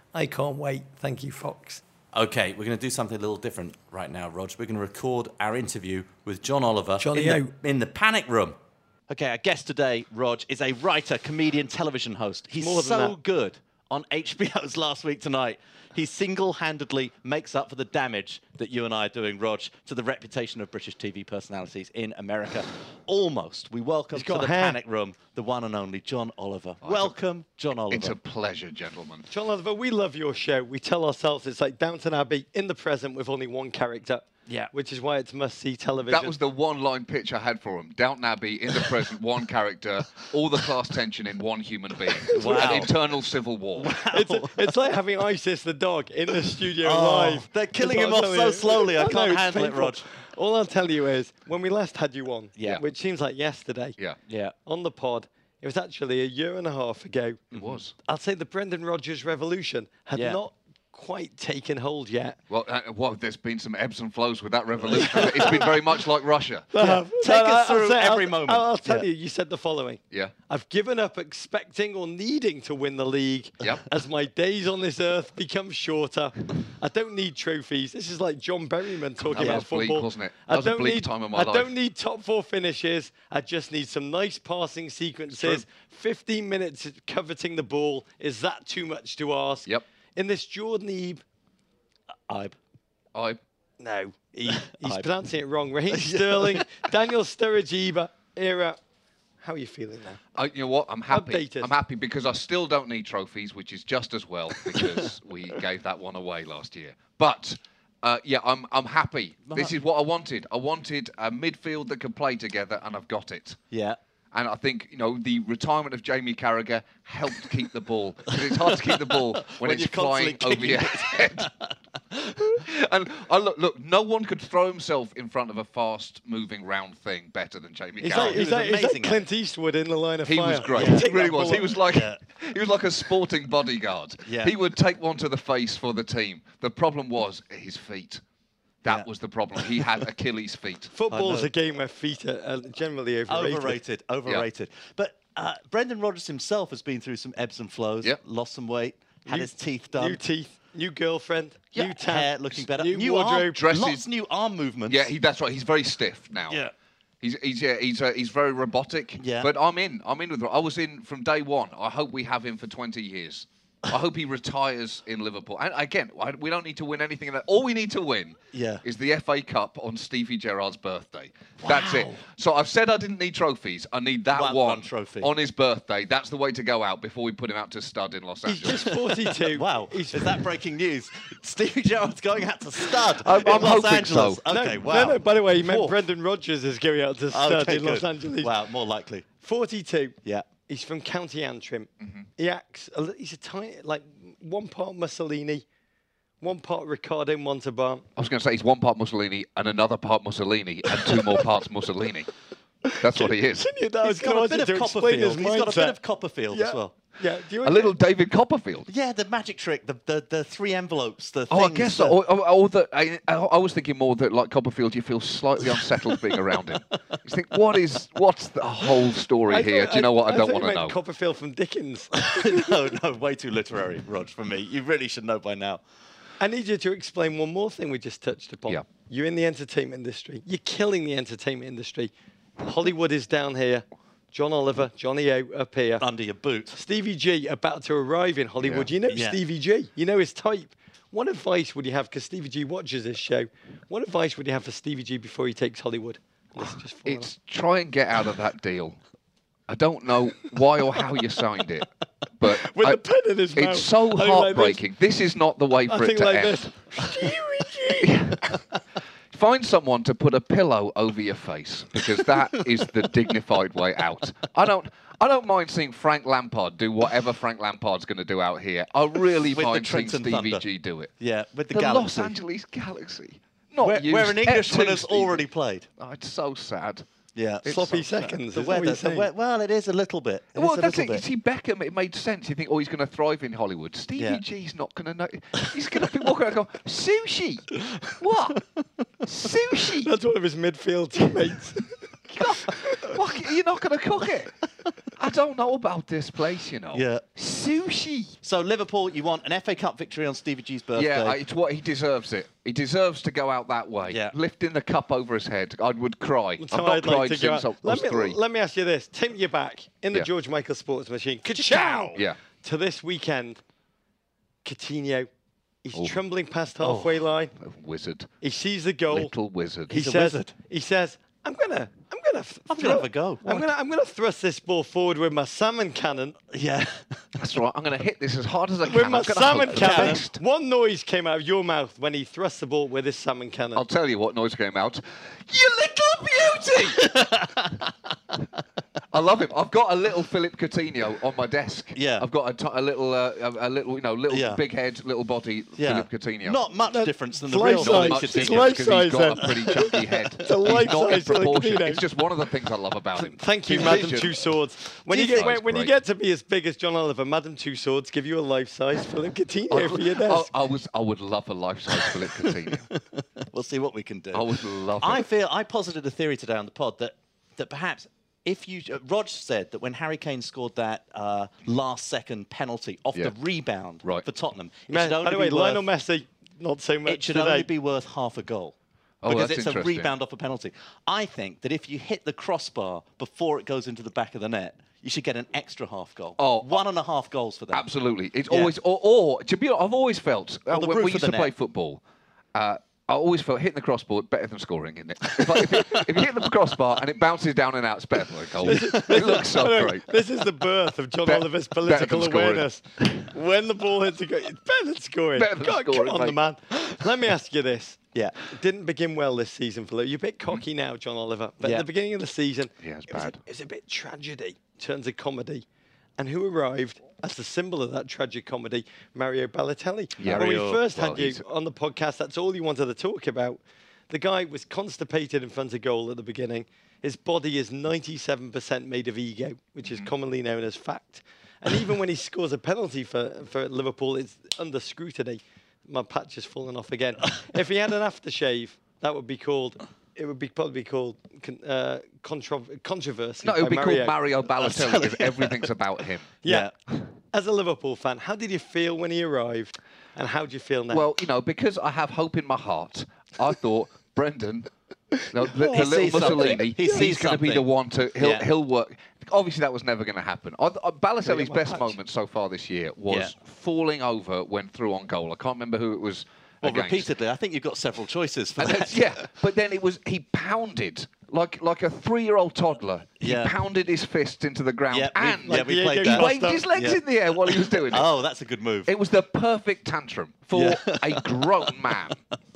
I can't wait. Thank you, Fox. Okay, we're going to do something a little different right now, Rog. We're going to record our interview with John Oliver Johnny in, O. the, in the Panic Room. Okay, our guest today, Rog, is a writer, comedian, television host. He's More than so that. good on H B O's Last Week Tonight. He single-handedly makes up for the damage that you and I are doing, Rog, to the reputation of British T V personalities in America. Almost. We welcome He's to got the hair. Panic Room the one and only John Oliver. Oh, welcome, John Oliver. It's a pleasure, gentlemen. John Oliver, we love your show. We tell ourselves it's like Downton Abbey in the present with only one character. Yeah. Which is why it's must-see television. That was the one-line pitch I had for him. Downton Abbey, in the present, one character, all the class tension in one human being. Wow. An eternal civil war. It's, it's like having Isis the dog in the studio Oh, live. they're killing That's him what off I'm so telling you. slowly, I know, can't it's handle it, painful. Rog. All I'll tell you is, when we last had you on, Yeah. which seems like yesterday, Yeah, Yeah. on the pod, it was actually a year and a half ago. it was. I'll say the Brendan Rodgers revolution had Yeah. not quite taken hold yet. Well, uh, well, there's been some ebbs and flows with that revolution. It's been very much like Russia. Yeah. Take us I'll through say- every I'll, moment. I'll, I'll tell Yeah. you, you said the following. Yeah. I've given up expecting or needing to win the league Yep. as my days on this earth become shorter. I don't need trophies. This is like John Berryman talking That about was bleak, football. wasn't it? I That was a don't bleak need, time of my I life. don't need top four finishes. I just need some nice passing sequences. fifteen minutes coveting the ball. Is that too much to ask? Yep. In this Jordan Ebe, Ibe. I, no, Ebe, he's Ibe. pronouncing it wrong. Raheem Sterling, Daniel Sturridge Ebe era. How are you feeling now? I, you know what? I'm happy. Updated. I'm happy because I still don't need trophies, which is just as well because we gave that one away last year. But uh, yeah, I'm I'm happy. This is what I wanted. I wanted a midfield that could play together, and I've got it. Yeah. And I think, you know, the retirement of Jamie Carragher helped keep the ball. Because it's hard to keep the ball when, When it's you're flying constantly over your head. And I look, look, no one could throw himself in front of a fast-moving round thing better than Jamie He's Carragher. like, he's was like, he's like amazing at Clint Eastwood in The Line of He Fire. was great. Take He that really was. ball. He was like Yeah. he was like a sporting bodyguard. Yeah. He would take one to the face for the team. The problem was his feet. That Yeah. was the problem. He had Achilles' feet. Football's know. a game where feet are uh, generally overrated. Overrated, overrated. But uh, Brendan Rodgers himself has been through some ebbs and flows. Yep. Lost some weight, had New- his teeth done, New teeth, new girlfriend, yeah, new tan, hair looking better, new, arm, wardrobe. Dresses- lots new arm movements. Yeah, he, that's right. He's very stiff now. Yeah. He's he's yeah, he's uh, he's very robotic. Yeah. But I'm in. I'm in with. I was in from day one. I hope we have him for twenty years. I hope he retires in Liverpool. And again, I- we don't need to win anything. In that. All we need to win Yeah. is the F A Cup on Stevie Gerrard's birthday. That's it. So I've said I didn't need trophies. I need that One- one, one trophy. on his birthday. That's the way to go out before we put him out to stud in Los He's Angeles. just forty-two. Wow, He's is that breaking news? Stevie Gerrard's going out to stud I'm- in I'm Los hoping Angeles. so. Okay, no, wow. No, no, by the way, he meant Whoa. Brendan Rodgers is going out to stud Okay, in Los good. Angeles. Wow, more likely. forty-two. Yeah. He's from County Antrim. Mm-hmm. He acts, a li- he's a tiny, like one part Mussolini, one part Riccardo Montalban. I was going to say he's one part Mussolini and another part Mussolini and two more parts Mussolini. That's what he is. Can you, I was He's got going a to bit ask you of to explain his Copperfield. He's got a bit mindset. of Copperfield yeah. as well. Yeah, do you A little David Copperfield. Yeah, the magic trick, the the, the three envelopes, the Oh, I things guess that- so. Or, or, or that I, I was thinking more that, like Copperfield, you feel slightly unsettled being around him. You think, what is, what's the whole story I here? thought- Do you know what? I, don't thought want you to meant know. Copperfield from Dickens. no, no, way too literary, Rog, for me. You really should know by now. I need you to explain one more thing we just touched upon. Yeah. You're in the entertainment industry. You're killing the entertainment industry. Hollywood is down here. John Oliver, Johnny O up here. Under your boot. Stevie G about to arrive in Hollywood. Yeah. You know Yeah. Stevie G. You know his type. What advice would you have, because Stevie G watches this show, what advice would you have for Stevie G before he takes Hollywood? Let's just follow It's try and get out of that deal. I don't know why or how you signed it, but With I- the pen in his mouth. it's so I think like heartbreaking. This is not the way I for it think to like end. this. Stevie G. Find someone to put a pillow over your face, because that is the dignified way out. I don't I don't mind seeing Frank Lampard do whatever Frank Lampard's going to do out here. I really With the mind seeing Trenton Stevie Thunder. G do it. Yeah, with the, The Galaxy. Los Angeles Galaxy. Not where, used where an Englishman to has Stevie. already played. Oh, it's so sad. Yeah. It's Sloppy so sad. seconds. The is that what weather, you're the saying? we- well, it is a little bit. It Well, is a that's little it. bit. See, Beckham, it made sense. You think, oh, he's going to thrive in Hollywood. Stevie Yeah. G's not going to know. He's going to be walking around going, sushi? What? Sushi? That's one of his midfield teammates. God, what, you're not going to cook it? I don't know about this place, you know. Yeah. Sushi. So Liverpool, you want an F A Cup victory on Stevie G's birthday? Yeah, I- it's what he deserves it. He deserves to go out that way. Yeah. Lifting the cup over his head, I would cry. That's I've how not I'd like cried to go since I out. was Let me, three. let me ask you this. Take you back in the Yeah. George Michael Sports Machine. Ka-chow! Yeah. To this weekend, Coutinho. He's Oh. trembling past halfway line. Wizard. He sees the goal. Little wizard. He He's a says, wizard. He says, I'm gonna, I'm gonna, th- I'm throw- gonna have a go. I'm gonna, I'm gonna thrust this ball forward with my salmon cannon. Yeah. That's right. I'm going to hit this as hard as I can. With I'm my gonna salmon hope for the cannon. best. One noise came out of your mouth when he thrust the ball with his salmon cannon. I'll tell you what noise came out. You little beauty! I love him. I've got a little Philip Coutinho on my desk. Yeah. I've got a, t- a little, uh, a, a little, you know, little Yeah. big head, little body Yeah. Philip Coutinho. Not much That- difference than it's the real life Not size. much It's difference life because size he's got then. a pretty chunky head. It's a life he's not in size Philip proportion. Coutinho. It's just one of the things I love about him. Thank you, His Madam vision. Two Swords. When you His get when, size when you great. get to be as big as John Oliver, Madam Two Swords give you a life-size Philip Coutinho for your I, desk. I was, I would love a life-size Philip Coutinho. We'll see what we can do. I would love I it. feel I posited a theory today on the pod that that perhaps if you uh, Rog said that when Harry Kane scored that uh, last second penalty off Yeah. the rebound Right. for Tottenham, it Man, should only by the way, be worth, Lionel Messi, not so much it should today. only be worth half a goal. Oh, because that's it's a interesting. rebound off a penalty. I think that if you hit the crossbar before it goes into the back of the net, you should get an extra half goal. Oh, one and a half goals for that. Absolutely. It's Yeah. always, or, or to be honest, I've always felt, uh, the when roof we of used the to play net. football, uh, I always felt hitting the crossbar better than scoring, isn't it? If, I, if, you, if you hit the crossbar and it bounces down and out, it's better than a goal. It looks so No, great. This is the birth of John Bet- Oliver's better than political scoring. awareness. When the ball hits the goal, it's better than scoring. Better than God, scoring, come on, mate. the man. Let me ask you this. Yeah. It didn't begin well this season for Liverpool. You're a bit cocky now, John Oliver. But Yeah. at the beginning of the season, Yeah, it's it, was a, bad. it was a bit tragedy in terms of comedy. And who arrived as the symbol of that tragic comedy? Mario Balotelli. Yeah. When we Mario, first well, had you he's- on the podcast, that's all you wanted to talk about. The guy was constipated in front of goal at the beginning. His body is ninety-seven percent made of ego, which is commonly known as fact. And even when he scores a penalty for, for Liverpool, it's under scrutiny. My patch has fallen off again. If he had an aftershave, that would be called, it would be probably be called con- uh, contro- controversy. No, it would by be Mario. called Mario Balotelli because everything's about him. Yeah. As a Liverpool fan, how did you feel when he arrived, and how do you feel now? Well, you know, because I have hope in my heart, I thought Brendan, no, the, He the little sees something. Mussolini, He he's sees going to be the something. one to he'll Yeah. he'll work. Obviously, that was never going to happen. I, I, Balotelli's my best patch. moment so far this year was Yeah. falling over when through on goal. I can't remember who it was. Well, against. repeatedly, I think you've got several choices for And that. that's- yeah, but then it was he pounded like like a three-year-old toddler. Yeah. He pounded his fists into the ground Yeah, we- and yeah, we Diego played he that. waved Costa. his legs Yeah. in the air while he was doing it. Oh, that's a good move. It was the perfect tantrum for Yeah. a grown man,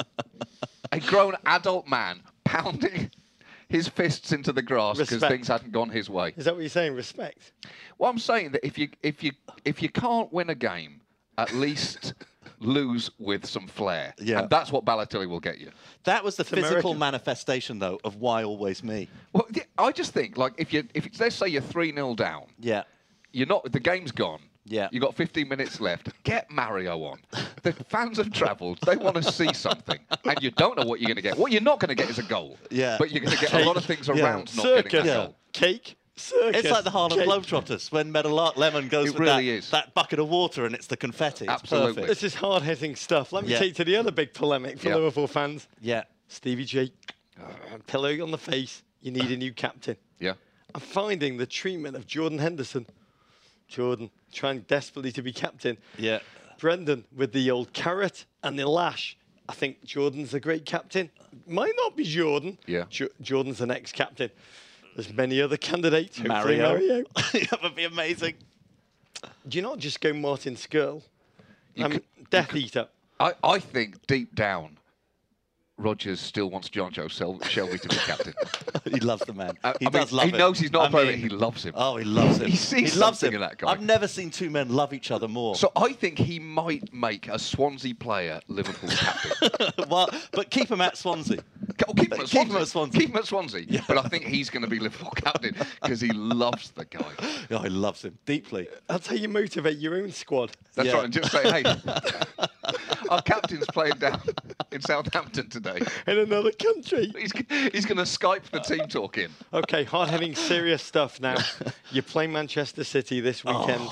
a grown adult man pounding his fists into the grass because Respect. things hadn't gone his way. is that what you're saying? Respect. Well, I'm saying that if you if you if you can't win a game, at least lose with some flair. Yeah. And that's what Balotelli will get you. That was the physical American. manifestation, though, of why always me. Well, yeah, I just think like if you if it's, let's say you're three nil down, Yeah. you're not the game's gone. Yeah. You got fifteen minutes left. Get Mario on. The fans have travelled. They want to see something, and you don't know what you're going to get. What you're not going to get is a goal. Yeah. But you're going to get a lot of things Yeah. around not getting Circus. that goal. Cake. Circus. It's like the Harlem cake. Globetrotters when Meadowlark Lemon goes It with really that, is. that bucket of water and it's the confetti. It's Absolutely. perfect. This is hard-hitting stuff. Let me Yeah. take to the other big polemic for Yeah. Liverpool fans. Yeah. Stevie G, uh, pillow on the face. You need a new captain. Yeah. I'm finding the treatment of Jordan Henderson. Jordan trying desperately to be captain. Yeah. Brendan with the old carrot and the lash. I think Jordan's a great captain. Might not be Jordan. Yeah. Jo- Jordan's the next captain. There's many other candidates. Hopefully Mario. Mario. That would be amazing. Do you not just go Martin Skirl? You Um, could- Death Eater. I, I think deep down, Rodgers still wants John Joe Sel- Shelby to be captain. He loves the man. I- He I mean, does love he him. knows he's not I a player, mean- he loves him. Oh, he loves him. He sees he loves something him. in that guy. I've never seen two men love each other more. So I think he might make a Swansea player Liverpool's captain. well, but keep him at Swansea. Oh, keep him at Keep him Swansea. at Swansea. Keep him at Swansea. But I think he's going to be Liverpool captain because he loves the guy. Oh, he loves him deeply. That's how you motivate your own squad. That's Yeah. right. And just say, hey, our captain's playing down in Southampton today. In another country. He's, he's going to Skype the team talk in. Okay, hard-hitting, serious stuff now. You play Manchester City this weekend.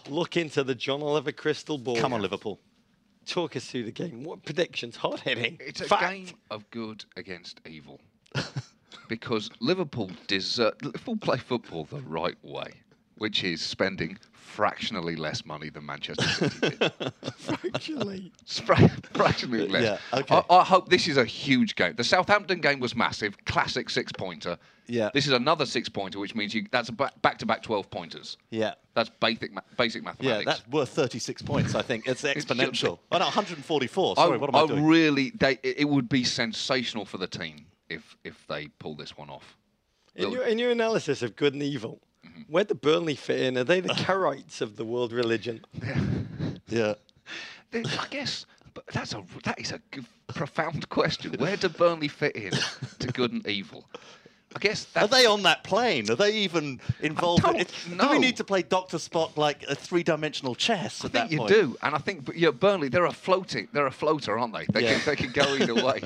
look into the John Oliver crystal ball. Come on, Liverpool. Talk us through the game. What predictions? Hard hitting. It's a Fact. game of good against evil. Because Liverpool deserve, Liverpool play football the right way, which is spending fractionally less money than Manchester City did. Fractionally. Fra- fractionally less. Yeah, okay. I, I hope this is a huge game. The Southampton game was massive, classic six-pointer. Yeah. This is another six-pointer, which means you that's a ba- back-to-back twelve-pointers. Yeah. That's basic ma- basic Yeah, mathematics. that's worth thirty-six points, I think. It's should exponential. be. Oh, no, one hundred forty-four. Sorry, I, what am I, I doing? really, they, it it would be sensational for the team if if they pull this one off. In your, in your analysis of good and evil, Mm-hmm. where do Burnley fit in? Are they the Karaites of the world religion? Yeah. They- I guess, but that's a that is a g- profound question. Where do Burnley fit in to good and evil? I guess Are that's, they on that plane? Are they even involved? don't in it? Do know. we need to play Doctor Spock like a three-dimensional chess I at think that you point? do, and I think but, yeah, Burnley they're a floating, they're a floater, aren't they? They Yeah. can they can go either way.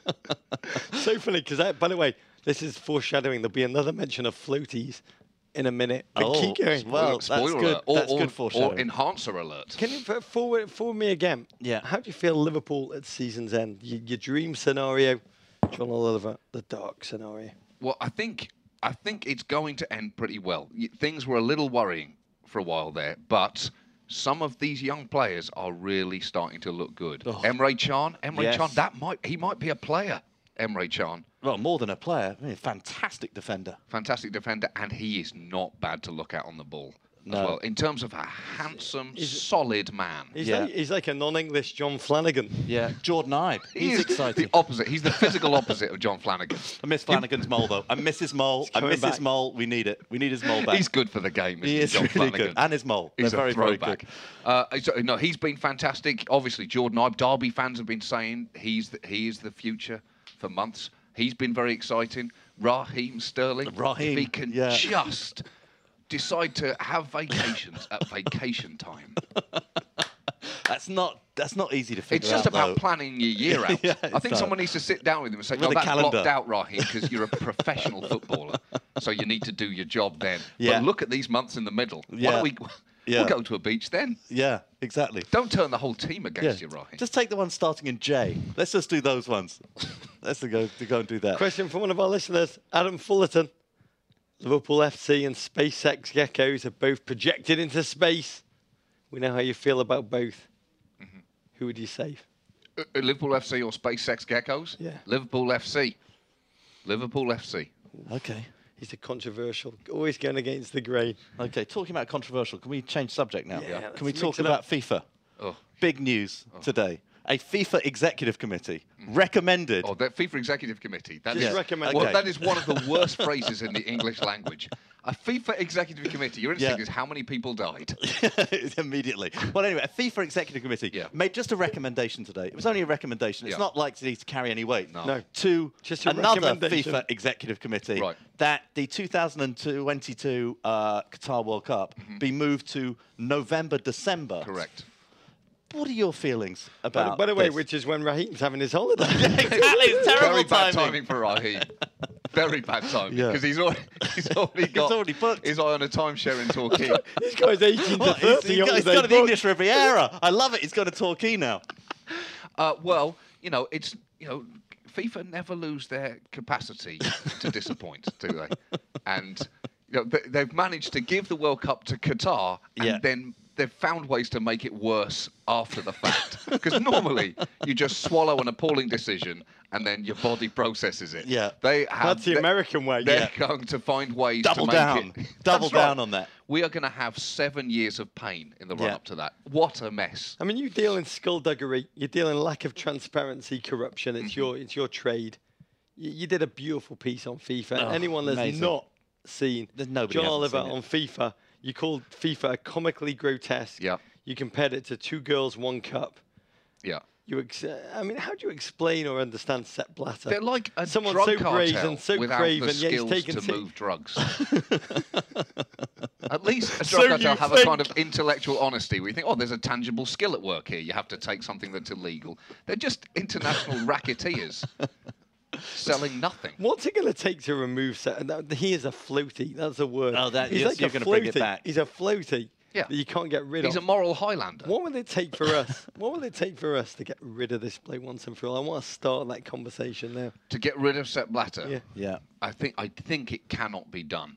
So funny, because by the way, this is foreshadowing. There'll be another mention of floaties in a minute. But Oh, keep going. well, Spoiler that's good. alert, or, That's or, good or foreshadowing. enhancer alert. Can you f- forward for me again? Yeah. How do you feel Liverpool at season's end? Your, your dream scenario, John Oliver, the dark scenario. Well, I think I think it's going to end pretty well. Y- Things were a little worrying for a while there, but some of these young players are really starting to look good. Oh. Emre Can, Emre Yes. Can, that might he might be a player. Emre Can, Well, more than a player. I mean, fantastic defender. fantastic defender, and he is not bad to look at on the ball as No. well. In terms of a handsome, Is it- solid man. He's, Yeah. like, he's like a non-English John Flanagan. Yeah. Jordan Ibe. He He's is exciting. the opposite. He's the physical opposite of John Flanagan. I miss Flanagan's mole, though. I miss his mole. I coming miss his back. mole. We need it. We need his mole back. He's good for the game. Isn't He he, is John really Flanagan? good. And his mole. He's They're very, a very throwback. good. Uh, so, no, he's been fantastic. Obviously, Jordan Ibe. Derby fans have been saying he's the, he is the future for months. He's been very exciting. Raheem Sterling. Raheem, if he can yeah. just decide to have vacations at vacation time. That's not that's not easy to figure It's just out, about though. planning your year out. Yeah, I it's think that. someone needs to sit down with him and say, With "No, a that's calendar." blocked out, Raheem, because you're a professional footballer, so you need to do your job then. Yeah. But look at these months in the middle. Why Yeah. don't we? Yeah. We'll go to a beach then. Yeah, exactly. Don't turn the whole team Yeah. against you, Raheem. Just take the ones starting in J. Let's just do those ones. Let's go to go and do that. Question from one of our listeners, Adam Fullerton. Liverpool F C and SpaceX Geckos are both projected into space. We know how you feel about both. Mm-hmm. Who would you save? Uh, uh, Liverpool F C or SpaceX Geckos? Yeah. Liverpool F C. Liverpool F C. Okay. He's a controversial, always going against the grain. Okay. Talking about controversial, can we change subject now? Yeah, Can let's we mix talk it about up. FIFA? Oh. Big news today. A FIFA executive committee recommended. Oh, the FIFA Executive Committee. That Just is- recommend- well, Okay. that is one of the worst phrases in the English language. A FIFA Executive Committee. Your instinct Yeah. is how many people died. Immediately. Well, anyway, a FIFA executive committee Yeah. made just a recommendation today. It was only a recommendation. It's Yeah. not like it needs to carry any weight. No. No. To Just a another recommendation. FIFA executive committee Right. that the two thousand twenty-two uh, Qatar World Cup be moved to November, December. Mm-hmm. Correct. What are your feelings By, about by the way, this? which is when Raheem's having his holiday. Exactly, it's terrible Very bad timing. timing for Raheem. Very bad timing. Yeah. Because he's already, he's already got already booked. his eye on a timeshare in Torquay. This guy's eighteen to What? He's- thirty he's got, he's holiday got an booked. English Riviera. I love it. He's got a Torquay now. Uh, well, you know, it's you know, FIFA never lose their capacity to disappoint, do they? And you know, they- they've managed to give the World Cup to Qatar, and Yeah. then they've found ways to make it worse after the fact. Because normally you just swallow an appalling decision and then your body processes it. Yeah. they have. That's the they- American way. They're Yeah. going to find ways Double to make down. it. Double That's right. down on that. We are going to have seven years of pain in the Yeah. run up to that. What a mess. I mean, you deal in skullduggery. You deal in lack of transparency, corruption. Mm-hmm. It's your it's your trade. You, you did a beautiful piece on FIFA. Oh, Anyone that's amazing. not seen There's nobody John hasn't Oliver seen it. on FIFA, you called FIFA comically grotesque. Yeah. You compared it to Two Girls, One Cup. Yeah. You, ex- I mean, how do you explain or understand Sepp Blatter? They're like a Someone drug so cartel brazen, so without craven, the yet he's skills taken to t- move drugs. At least a So drug cartel you have a think. kind of intellectual honesty where you think, oh, there's a tangible skill at work here. You have to take something that's illegal. They're just international racketeers selling nothing. What's it going to take to remove Sepp? That- He is a floaty. That's a word. Oh, that- He's yes, like you're a gonna bring it floaty. back. He's a floaty. Yeah. that you can't get rid He's a of. moral Highlander. What will it take for us? What will it take for us to get rid of this bloke once and for all? I want to start that conversation now. To get rid of Sepp Blatter, Yeah. Yeah. I think I think it cannot be done.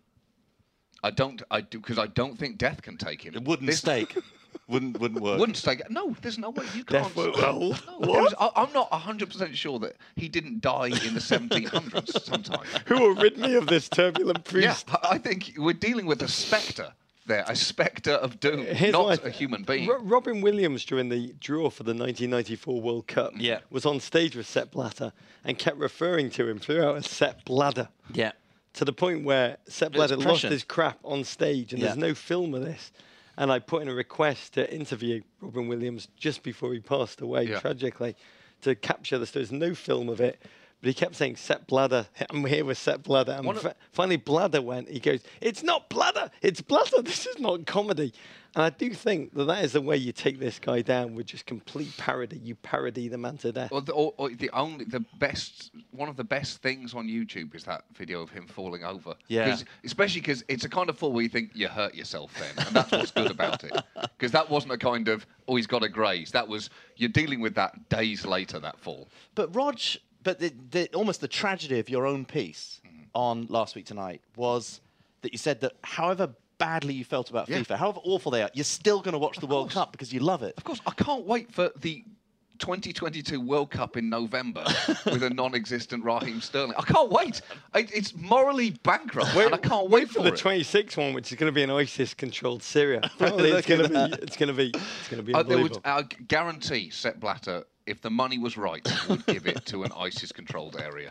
I don't. I do because I don't think death can take him. It wouldn't This- stake. wouldn't wouldn't work. Wouldn't stake. No, there's no way you can't. Death won't hold. No, there was- I, I'm not one hundred percent sure that he didn't die in the seventeen hundreds sometime. Who will rid me of this turbulent Yeah, priest? I I think we're dealing with a spectre there, a spectre of doom, Here's not what I- a human being. Ro- Robin Williams, during the draw for the nineteen ninety-four World Cup, Yeah. was on stage with Sepp Blatter and kept referring to him throughout as Sepp Bladder, Yeah. to the point where Sepp It's Blatter lost prescient. his crap on stage, and there's Yeah. no film of this. And I put in a request to interview Robin Williams just before he passed away, Yeah. tragically, to capture this. There's no film of it. But he kept saying, Sepp Bladder, I'm here with Sepp Bladder. And One of- fa- finally, Bladder went. He goes, it's not Bladder, it's Bladder. This is not comedy. And I do think that that is the way you take this guy down, with just complete parody. You parody the man to death. Or the, or, or the only, the best, one of the best things on YouTube is that video of him falling over. Yeah. 'Cause- especially because it's a kind of fall where you think you hurt yourself then, and that's what's good about it. Because that wasn't a kind of, oh, he's got a graze. That was, you're dealing with that days later, that fall. But Rog, but the, the, almost the tragedy of your own piece on Last Week Tonight was that you said that however badly you felt about Yeah. FIFA, however awful they are, you're still going to watch the World course. Cup because you love it. Of course, I can't wait for the twenty twenty-two World Cup in November with a non-existent Raheem Sterling. I can't wait. I, it's morally bankrupt, and I can't wait for the it. twenty-sixth one, which is going to be an ISIS-controlled Syria. Apparently, it's Look going at to be. It's going to be. It's going to be Uh, there would, unbelievable. I guarantee Sepp Blatter, if the money was right, would give it to an ISIS-controlled area.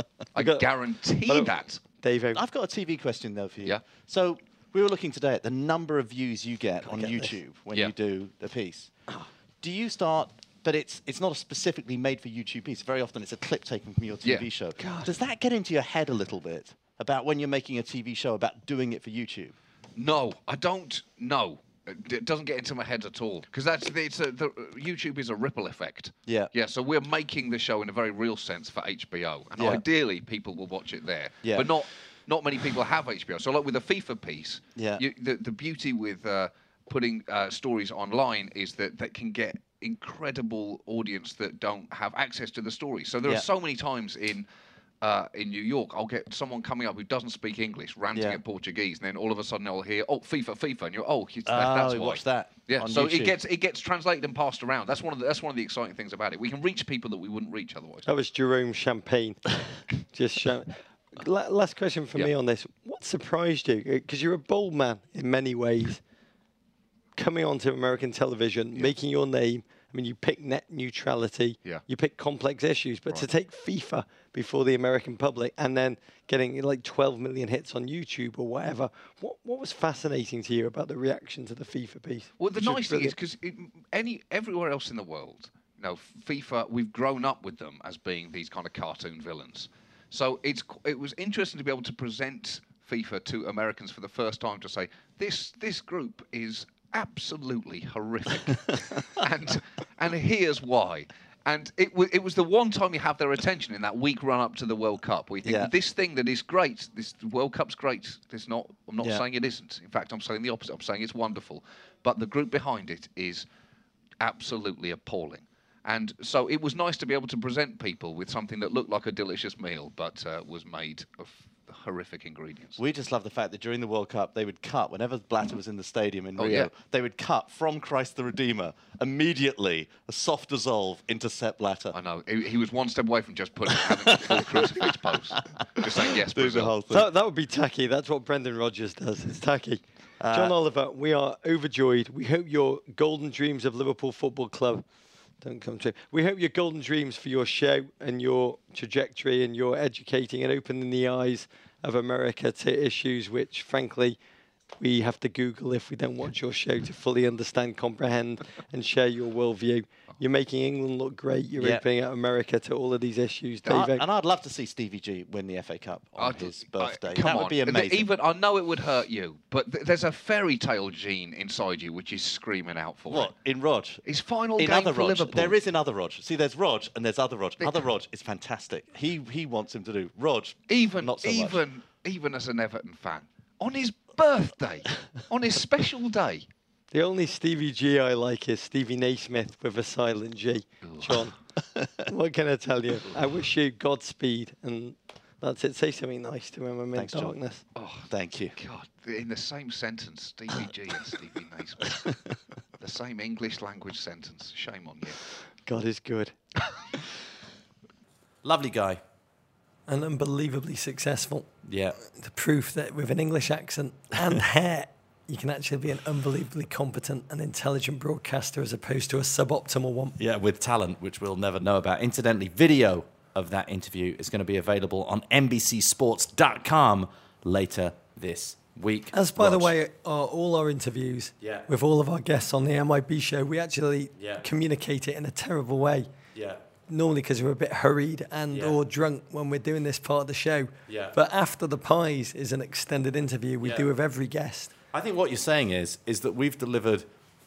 I got- guarantee but- that. Dave, I've got a T V question though for you. Yeah. So we were looking today at the number of views you get on get this. YouTube when Yeah. you do the piece. Do you start? But it's it's not a specifically made for YouTube piece. Very often it's a clip taken from your T V Yeah. show. Does that get into your head a little bit about when you're making a T V show about doing it for YouTube? No, I don't know. It doesn't get into my head at all because that's it's a, the YouTube is a ripple effect. Yeah. Yeah. So we're making the show in a very real sense for H B O, and Yeah. ideally people will watch it there. Yeah. But not not many people have H B O. So like with a FIFA piece, Yeah. you, the the beauty with uh, putting uh, stories online is that that can get incredible audience that don't have access to the story. So there Yeah. are so many times in. Uh, in New York, I'll get someone coming up who doesn't speak English, ranting Yeah. at Portuguese, and then all of a sudden I'll hear, "Oh, FIFA, FIFA," and you're, "Oh, it's, that, Oh, that's you why." watch that Yeah, on so YouTube. it gets it gets translated and passed around. That's one of the, that's one of the exciting things about it. We can reach people that we wouldn't reach otherwise. that was Jerome Champagne. Just sham- La- last question for me Yeah. on this: what surprised you? Because you're a bold man in many ways, coming onto American television, making your name. I mean, you pick net neutrality. Yeah. You pick complex issues, but to Right. take FIFA before the American public and then getting like twelve million hits on YouTube or whatever, what what was fascinating to you about the reaction to the FIFA piece? Well, the Which was nice thing is brilliant. because any everywhere else in the world, you know, FIFA, we've grown up with them as being these kind of cartoon villains. So it's qu- it was interesting to be able to present FIFA to Americans for the first time to say this this group is absolutely horrific, and and here's why. And it, w- it was the one time you have their attention in that week run up to the World Cup, where you think Yeah. this thing that is great, this World Cup's great. It's not. I'm not Yeah. saying it isn't. In fact, I'm saying the opposite. I'm saying it's wonderful, but the group behind it is absolutely appalling. And so it was nice to be able to present people with something that looked like a delicious meal, but uh, was made of horrific ingredients. We just love the fact that during the World Cup, they would cut, whenever Blatter was in the stadium in Oh, Rio, yeah. they would cut from Christ the Redeemer immediately a soft dissolve into Sepp Blatter. I know. He, he was one step away from just putting having a full crucifix pose. Just saying, yes, Do the Brazil. whole thing. That, that would be tacky. That's what Brendan Rodgers does. It's tacky. John Oliver, we are overjoyed. We hope your golden dreams of Liverpool Football Club don't come true. We hope your golden dreams for your show and your trajectory and your educating and opening the eyes of America to issues which, frankly, we have to Google if we don't watch your show to fully understand, comprehend, and share your worldview. You're making England look great. You're Yeah. opening up America to all of these issues. And I- Dave, and I'd love to see Stevie G win the F A Cup on I- his I- birthday. come that on. would be The- amazing. Even I know it would hurt you, but th- there's a fairy tale gene inside you which is screaming out for What? it. In Rog? His final In game other for Rog. Liverpool. There is in other Rog. See, there's Rog and there's other Rog. Other Rog is fantastic. He he wants him to do. Rog, even not so much. even even as an Everton fan, on his birthday, on his special day, The only Stevie G I like is Stevie Naismith with a silent G. John, what can I tell you? I wish you Godspeed, and that's it. Say something nice to him. I'm in Thanks, John. darkness. Oh, thank you. God, in the same sentence, Stevie G and Stevie Naismith. The same English language sentence. Shame on you. God is good. Lovely guy. And unbelievably successful. Yeah. The proof that with an English accent and hair, you can actually be an unbelievably competent and intelligent broadcaster as opposed to a suboptimal one. Yeah, with talent, which we'll never know about. Incidentally, video of that interview is going to be available on N B C sports dot com later this week. As, by the Rog. way, are all our interviews Yeah. with all of our guests on the M I B show, we actually Yeah. communicate it in a terrible way. Yeah. Normally because we're a bit hurried and Yeah. or drunk when we're doing this part of the show. Yeah. But after the pies is an extended interview we Yeah. do with every guest. I think what you're saying is is that we've delivered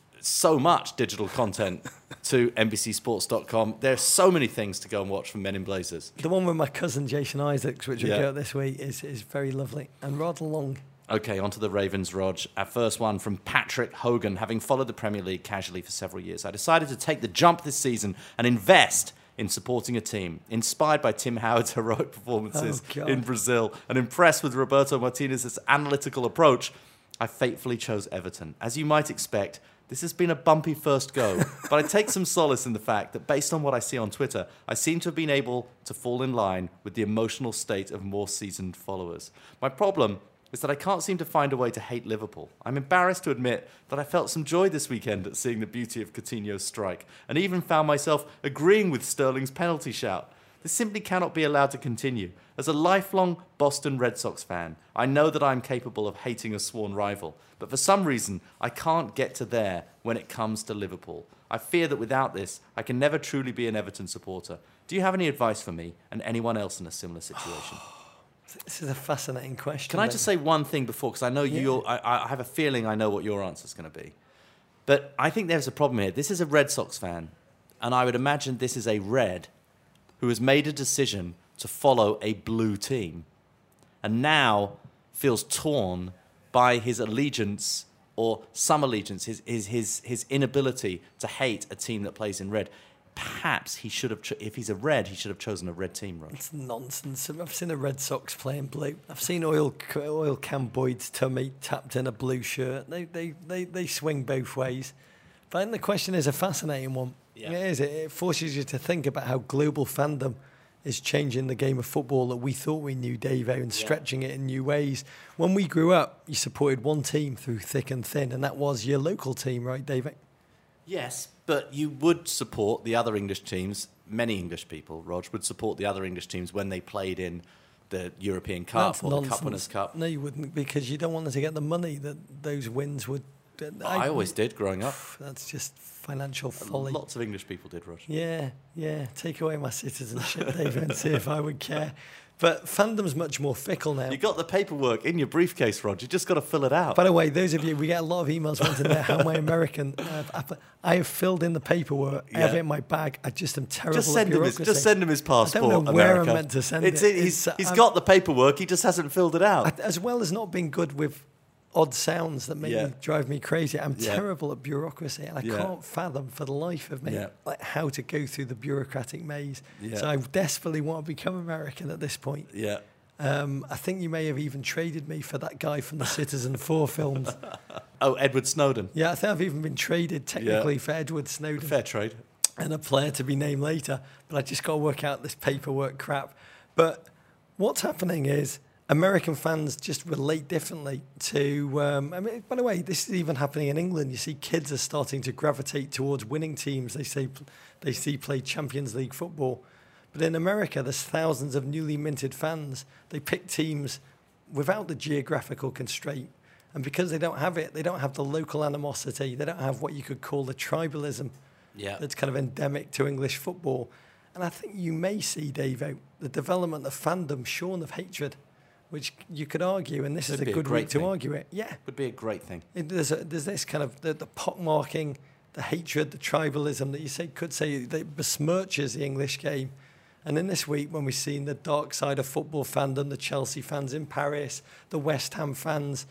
so much digital content to N B C sports dot com. There are so many things to go and watch from Men in Blazers. The one with my cousin Jason Isaacs, which we Yeah. got this week, is, is very lovely and rather long. Okay, on to the Ravens, Rog. Our first one from Patrick Hogan. Having followed the Premier League casually for several years, I decided to take the jump this season and invest in supporting a team. Inspired by Tim Howard's heroic performances Oh, God. in Brazil and impressed with Roberto Martinez's analytical approach, I fatefully chose Everton. As you might expect, this has been a bumpy first go, but I take some solace in the fact that based on what I see on Twitter, I seem to have been able to fall in line with the emotional state of more seasoned followers. My problem is that I can't seem to find a way to hate Liverpool. I'm embarrassed to admit that I felt some joy this weekend at seeing the beauty of Coutinho's strike, and even found myself agreeing with Sterling's penalty shout. This simply cannot be allowed to continue. As a lifelong Boston Red Sox fan, I know that I'm capable of hating a sworn rival, but for some reason, I can't get to there when it comes to Liverpool. I fear that without this, I can never truly be an Everton supporter. Do you have any advice for me and anyone else in a similar situation? This is a fascinating question. Can I just say one thing before, because I know you. I, I have a feeling I know what your answer is going to be, but I think there's a problem here. This is a Red Sox fan, and I would imagine this is a Red who has made a decision to follow a blue team, and now feels torn by his allegiance or some allegiance, his his his, his inability to hate a team that plays in red. Perhaps he should have, cho- if he's a Red, he should have chosen a red team, Rog. It's nonsense. I've seen the Red Sox playing blue. I've seen Oil Oil Can Boyd's tummy tapped in a blue shirt. They they, they, they swing both ways. But I think the question is a fascinating one. Yeah. It is. It forces you to think about how global fandom is changing the game of football that we thought we knew, Davo, and stretching it in new ways. When we grew up, you supported one team through thick and thin, and that was your local team, right, David? Yes, but you would support the other English teams. Many English people, Rog, would support the other English teams when they played in the European Cup That's or nonsense. the Cup Winners' Cup. No, you wouldn't, because you don't want them to get the money that those wins would. I, always did growing up. That's just financial folly. Lots of English people did, Rog. Yeah, yeah. Take away my citizenship, David, and see if I would care. But fandom's much more fickle now. You got the paperwork in your briefcase, Rog. You just got to fill it out. By the way, those of you, we get a lot of emails wanting to know how my American. Uh, I have filled in the paperwork. I have Yeah. it in my bag. I just am terrible. just send at him his, bureaucracy. just send him his passport. I don't know where America. I'm meant to send it's it. In, he's It's, he's um, got the paperwork. He just hasn't filled it out. I, as well as not being good with odd sounds that make Yeah. me drive me crazy. I'm Yeah. terrible at bureaucracy, and I Yeah. can't fathom for the life of me Yeah. like how to go through the bureaucratic maze. Yeah. So I desperately want to become American at this point. yeah. Um, I think you may have even traded me for that guy from the Citizen Four films. Oh, Edward Snowden. Yeah, I think I've even been traded technically for Edward Snowden Fair trade. and a player to be named later. But I just got to work out this paperwork crap. But what's happening is American fans just relate differently to. Um, I mean, by the way, this is even happening in England. You see, kids are starting to gravitate towards winning teams. They say they see play Champions League football. But in America, there's thousands of newly minted fans. They pick teams without the geographical constraint. And because they don't have it, they don't have the local animosity. They don't have what you could call the tribalism Yeah. that's kind of endemic to English football. And I think you may see, Davo, the development of fandom shorn of hatred, which you could argue, and this Could is a be a good great week to thing. argue it. Yeah. Would be a great thing. It, there's, a, there's this kind of the, the pockmarking, the hatred, the tribalism that you say could say that besmirches the English game. And in this week, when we've seen the dark side of football fandom, the Chelsea fans in Paris, the West Ham fans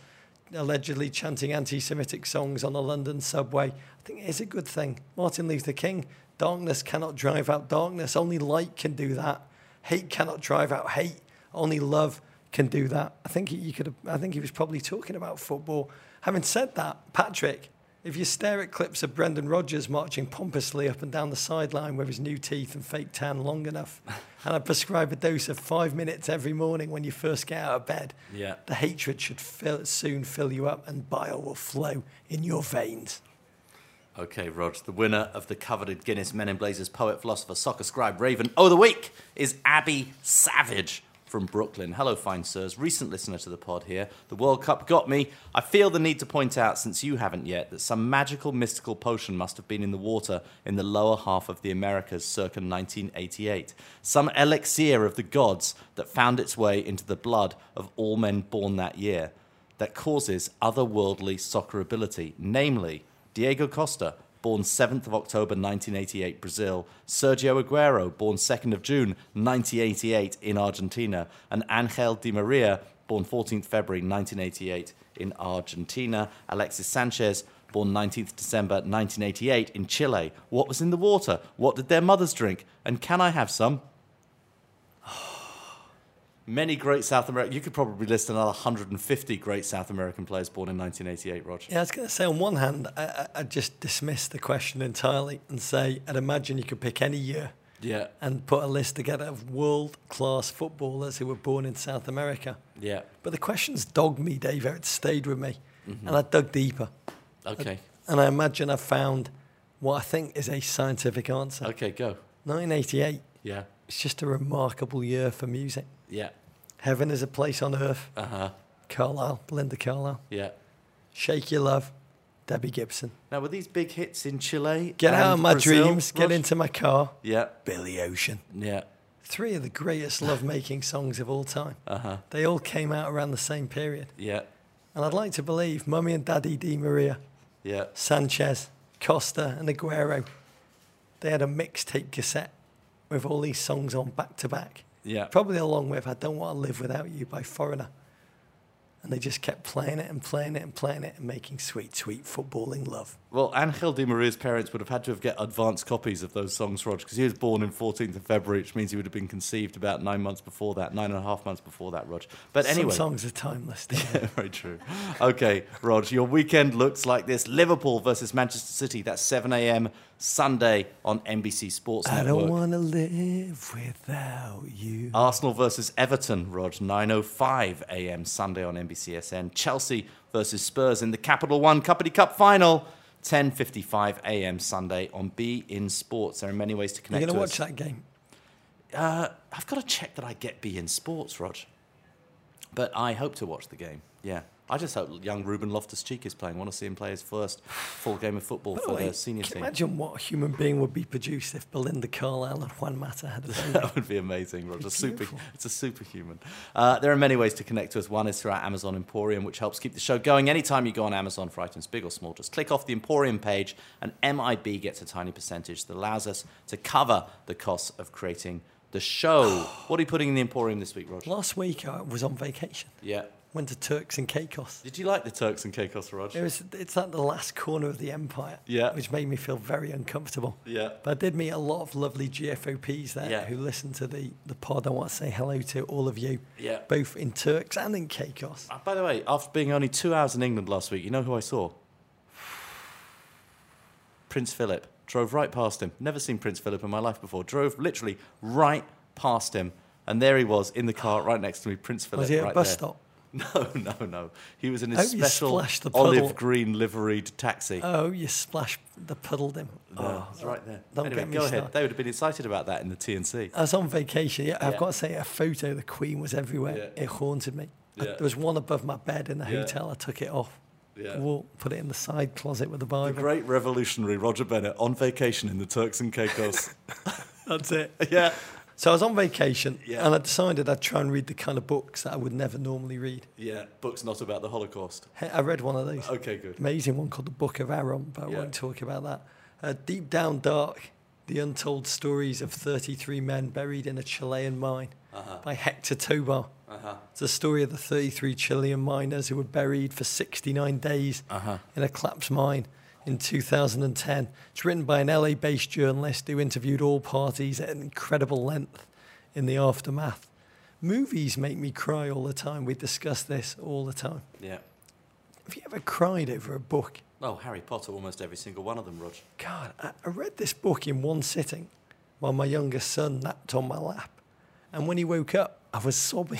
allegedly chanting anti-Semitic songs on a London subway. I think it is a good thing. Martin Luther King, darkness cannot drive out darkness. Only light can do that. Hate cannot drive out hate. Only love can do that. I think he, you could have, I think he was probably talking about football. Having said that, Patrick, if you stare at clips of Brendan Rodgers marching pompously up and down the sideline with his new teeth and fake tan long enough, and I prescribe a dose of five minutes every morning when you first get out of bed, Yeah. the hatred should fill, soon fill you up and bile will flow in your veins. Okay, Rog, the winner of the coveted Guinness Men in Blazers poet, philosopher, soccer scribe, Raven O' the Week is Abby Savage from Brooklyn. Hello, fine sirs. Recent listener to the pod here. The World Cup got me. I feel the need to point out, since you haven't yet, that some magical mystical potion must have been in the water in the lower half of the Americas circa nineteen eighty-eight. Some elixir of the gods that found its way into the blood of all men born that year that causes otherworldly soccer ability, namely Diego Costa, born seventh of October nineteen eighty-eight, Brazil; Sergio Aguero, born second of June nineteen eighty-eight in Argentina; and Angel Di Maria, born fourteenth of February nineteen eighty-eight in Argentina; Alexis Sanchez, born nineteenth of December nineteen eighty-eight in Chile. What was in the water? What did their mothers drink? And can I have some? Many great South American... You could probably list another one hundred fifty great South American players born in nineteen eighty-eight, Roger. Yeah, I was going to say, on one hand, I, I, I'd just dismiss the question entirely and say, I'd imagine you could pick any year Yeah, and put a list together of world-class footballers who were born in South America. yeah. But the question's dogged me, Dave. It stayed with me. And I dug deeper. Okay, And I imagine I found what I think is a scientific answer. okay, go. nineteen eighty-eight, Yeah, it's just a remarkable year for music. yeah, Heaven is a Place on Earth, uh-huh, Carlisle, Belinda Carlisle. yeah. Shake Your Love, Debbie Gibson. Now, were these big hits in Chile? Get and Out of My Brazil, Dreams, Get Rog? Into My Car, Yeah, Billy Ocean. yeah, Three of the greatest love-making songs of all time. uh-huh, They all came out around the same period. yeah, And I'd like to believe Mummy and Daddy Di Maria, yeah. Sanchez, Costa and Aguero, they had a mixtape cassette with all these songs on back-to-back. Yeah. Probably along with I Don't Want to Live Without You by Foreigner. And they just kept playing it and playing it and playing it and making sweet, sweet footballing love. Well, Angel Di Maria's parents would have had to have get advanced copies of those songs, Rog, because he was born in fourteenth of February, which means he would have been conceived about nine months before that, nine and a half months before that, Rog. But anyway. Some songs are timeless. Yeah, very true. Okay, Rog, your weekend looks like this. Liverpool versus Manchester City. That's seven a.m. Sunday on N B C Sports I Network. don't want to live without you. Arsenal versus Everton, Rog, nine oh five a.m. Sunday on N B C S N. Chelsea versus Spurs in the Capital One Cuppity Cup final, ten fifty-five a.m. Sunday on Be In Sports. There are many ways to You're connect going to to watch us. that game? Uh, I've got to check that I get Be In Sports, Rog. But I hope to watch the game, yeah. I just hope young Ruben Loftus-Cheek is playing. I want to see him play his first full game of football By the for way, the senior can you team. imagine what a human being would be produced if Belinda Carlisle and Juan Mata had a baby? That would be amazing, Roger. It's Super, beautiful. it's a superhuman. Uh, there are many ways to connect to us. One is through our Amazon Emporium, which helps keep the show going. Anytime you go on Amazon for items big or small, just click off the Emporium page, and M I B gets a tiny percentage that allows us to cover the costs of creating the show. What are you putting in the Emporium this week, Roger? Last week I was on vacation. Yeah. Went to Turks and Caicos. Did you like the Turks and Caicos, Roger? It was, it's at the last corner of the empire, Yeah. which made me feel very uncomfortable. Yeah. But I did meet a lot of lovely G F O Ps there Yeah. who listen to the, the pod. I want to say hello to all of you, Yeah. both in Turks and in Caicos. Uh, by the way, after being only two hours in England last week, you know who I saw? Prince Philip. Drove right past him. Never seen Prince Philip in my life before. Drove literally right past him. And there he was in the car right next to me, Prince Philip. Was he at right a bus there. stop? No, no, no. He was in I his hope you special splashed the puddle. olive green liveried taxi. Oh, you splashed the puddled him. No, Oh, it's right there. Don't Anyway, get me go ahead. started. They would have been excited about that in the T N C. I was on vacation. Yeah, I've Yeah. got to say, a photo of the Queen was everywhere. Yeah. It haunted me. I- Yeah. there was one above my bed in the Yeah. hotel. I took it off. Yeah. Wall, put it in the side closet with the The Bible. great revolutionary Roger Bennett on vacation in the Turks and Caicos. That's it. yeah. So I was on vacation, Yeah. and I decided I'd try and read the kind of books that I would never normally read. Yeah. Books not about the Holocaust. Hey, I read one of those. Okay, good. Amazing one called The Book of Aaron, but I Yeah. won't talk about that. Uh, Deep Down Dark, The Untold Stories of thirty-three Men Buried in a Chilean Mine Uh-huh. by Hector Tobar. Uh-huh. It's the story of the thirty-three Chilean miners who were buried for sixty-nine days Uh-huh. in a collapsed mine in two thousand ten. It's written by an L A-based journalist who interviewed all parties at an incredible length in the aftermath. Movies make me cry all the time. We discuss this all the time. Yeah. Have you ever cried over a book? Oh, Harry Potter, almost every single one of them, Rog. God, I, I read this book in one sitting while my youngest son napped on my lap. And when he woke up, I was sobbing,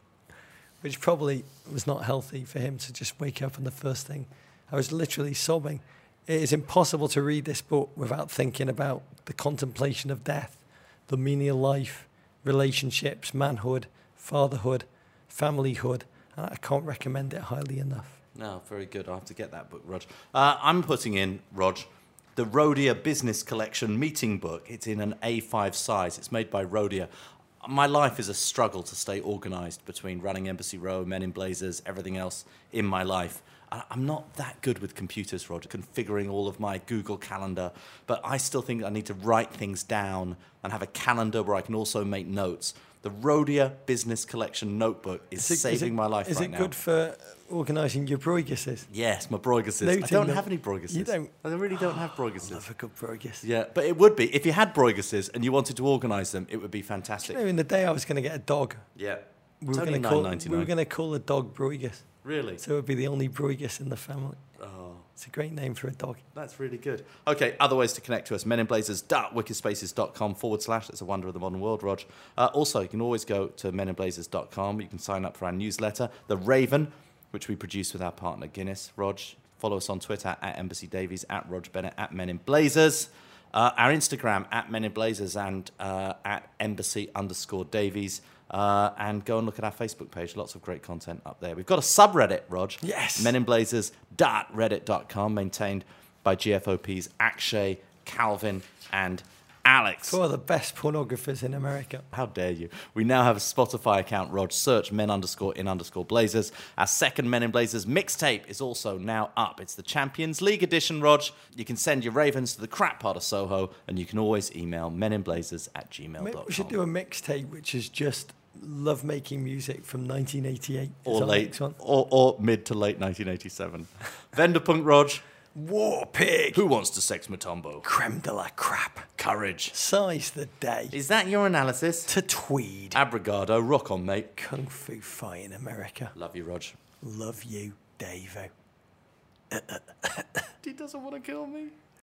which probably was not healthy for him to just wake up and the first thing. I was literally sobbing. It is impossible to read this book without thinking about the contemplation of death, the meaning of life, relationships, manhood, fatherhood, familyhood. And I can't recommend it highly enough. No, very good. I'll have to get that book, Rog. Uh, I'm putting in, Rog, the Rhodia Business Collection meeting book. It's in an A five size. It's made by Rhodia. My life is a struggle to stay organised between running Embassy Row, Men in Blazers, everything else in my life. I- I'm not that good with computers, Rog, configuring all of my Google Calendar, but I still think I need to write things down and have a calendar where I can also make notes. The Rhodia Business Collection notebook is, Is it- saving is it- my life Is right it now. good for organising your broiguses? Yes, my broiguses. I Noting don't them. have any broiguses. You don't? I really don't have broiguses. Love a good broigus. Yeah, but it would be. If you had broiguses and you wanted to organise them, it would be fantastic. You know, in the day I was going to get a dog, Yeah. we It's were only going to nine call ninety we were nine. going to call the dog Broigus, Really? so it would be the only Broigus in the family. Oh, It's a great name for a dog. that's really good. Okay, other ways to connect to us. meninblazers.wikispaces.com forward slash. It's a wonder of the modern world, Rog. Uh, also, you can always go to meninblazers dot com. You can sign up for our newsletter, The Raven, which we produce with our partner Guinness. Rog, follow us on Twitter at Embassy Davies, at Rog Bennett, at Men in Blazers. Uh, our Instagram at Men in Blazers and uh, at Embassy underscore Davies. Uh, and go and look at our Facebook page. Lots of great content up there. We've got a subreddit, Rog. Yes. men in blazers dot reddit dot com, maintained by G F O Ps Akshay, Calvin, and Alex. Four of the best pornographers in America. How dare you? We now have a Spotify account, Rog. Search men underscore in underscore blazers. Our second Men in Blazers mixtape is also now up. It's the Champions League edition, Rog. You can send your Ravens to the crap part of Soho, and you can always email meninblazers at gmail dot Maybe com. we should do a mixtape which is just love making music from nineteen eighty-eight. Is or our late, next one? or, or mid to late nineteen eighty-seven. Venderpunk, Rog. War Pig. Who wants to sex Matumbo? Creme de la crap. Courage. Size the day. Is that your analysis? To Tweed. Abrigado, rock on, mate. Kung Fu Fight in America. Love you, Rog. Love you, Davo. He doesn't want to kill me.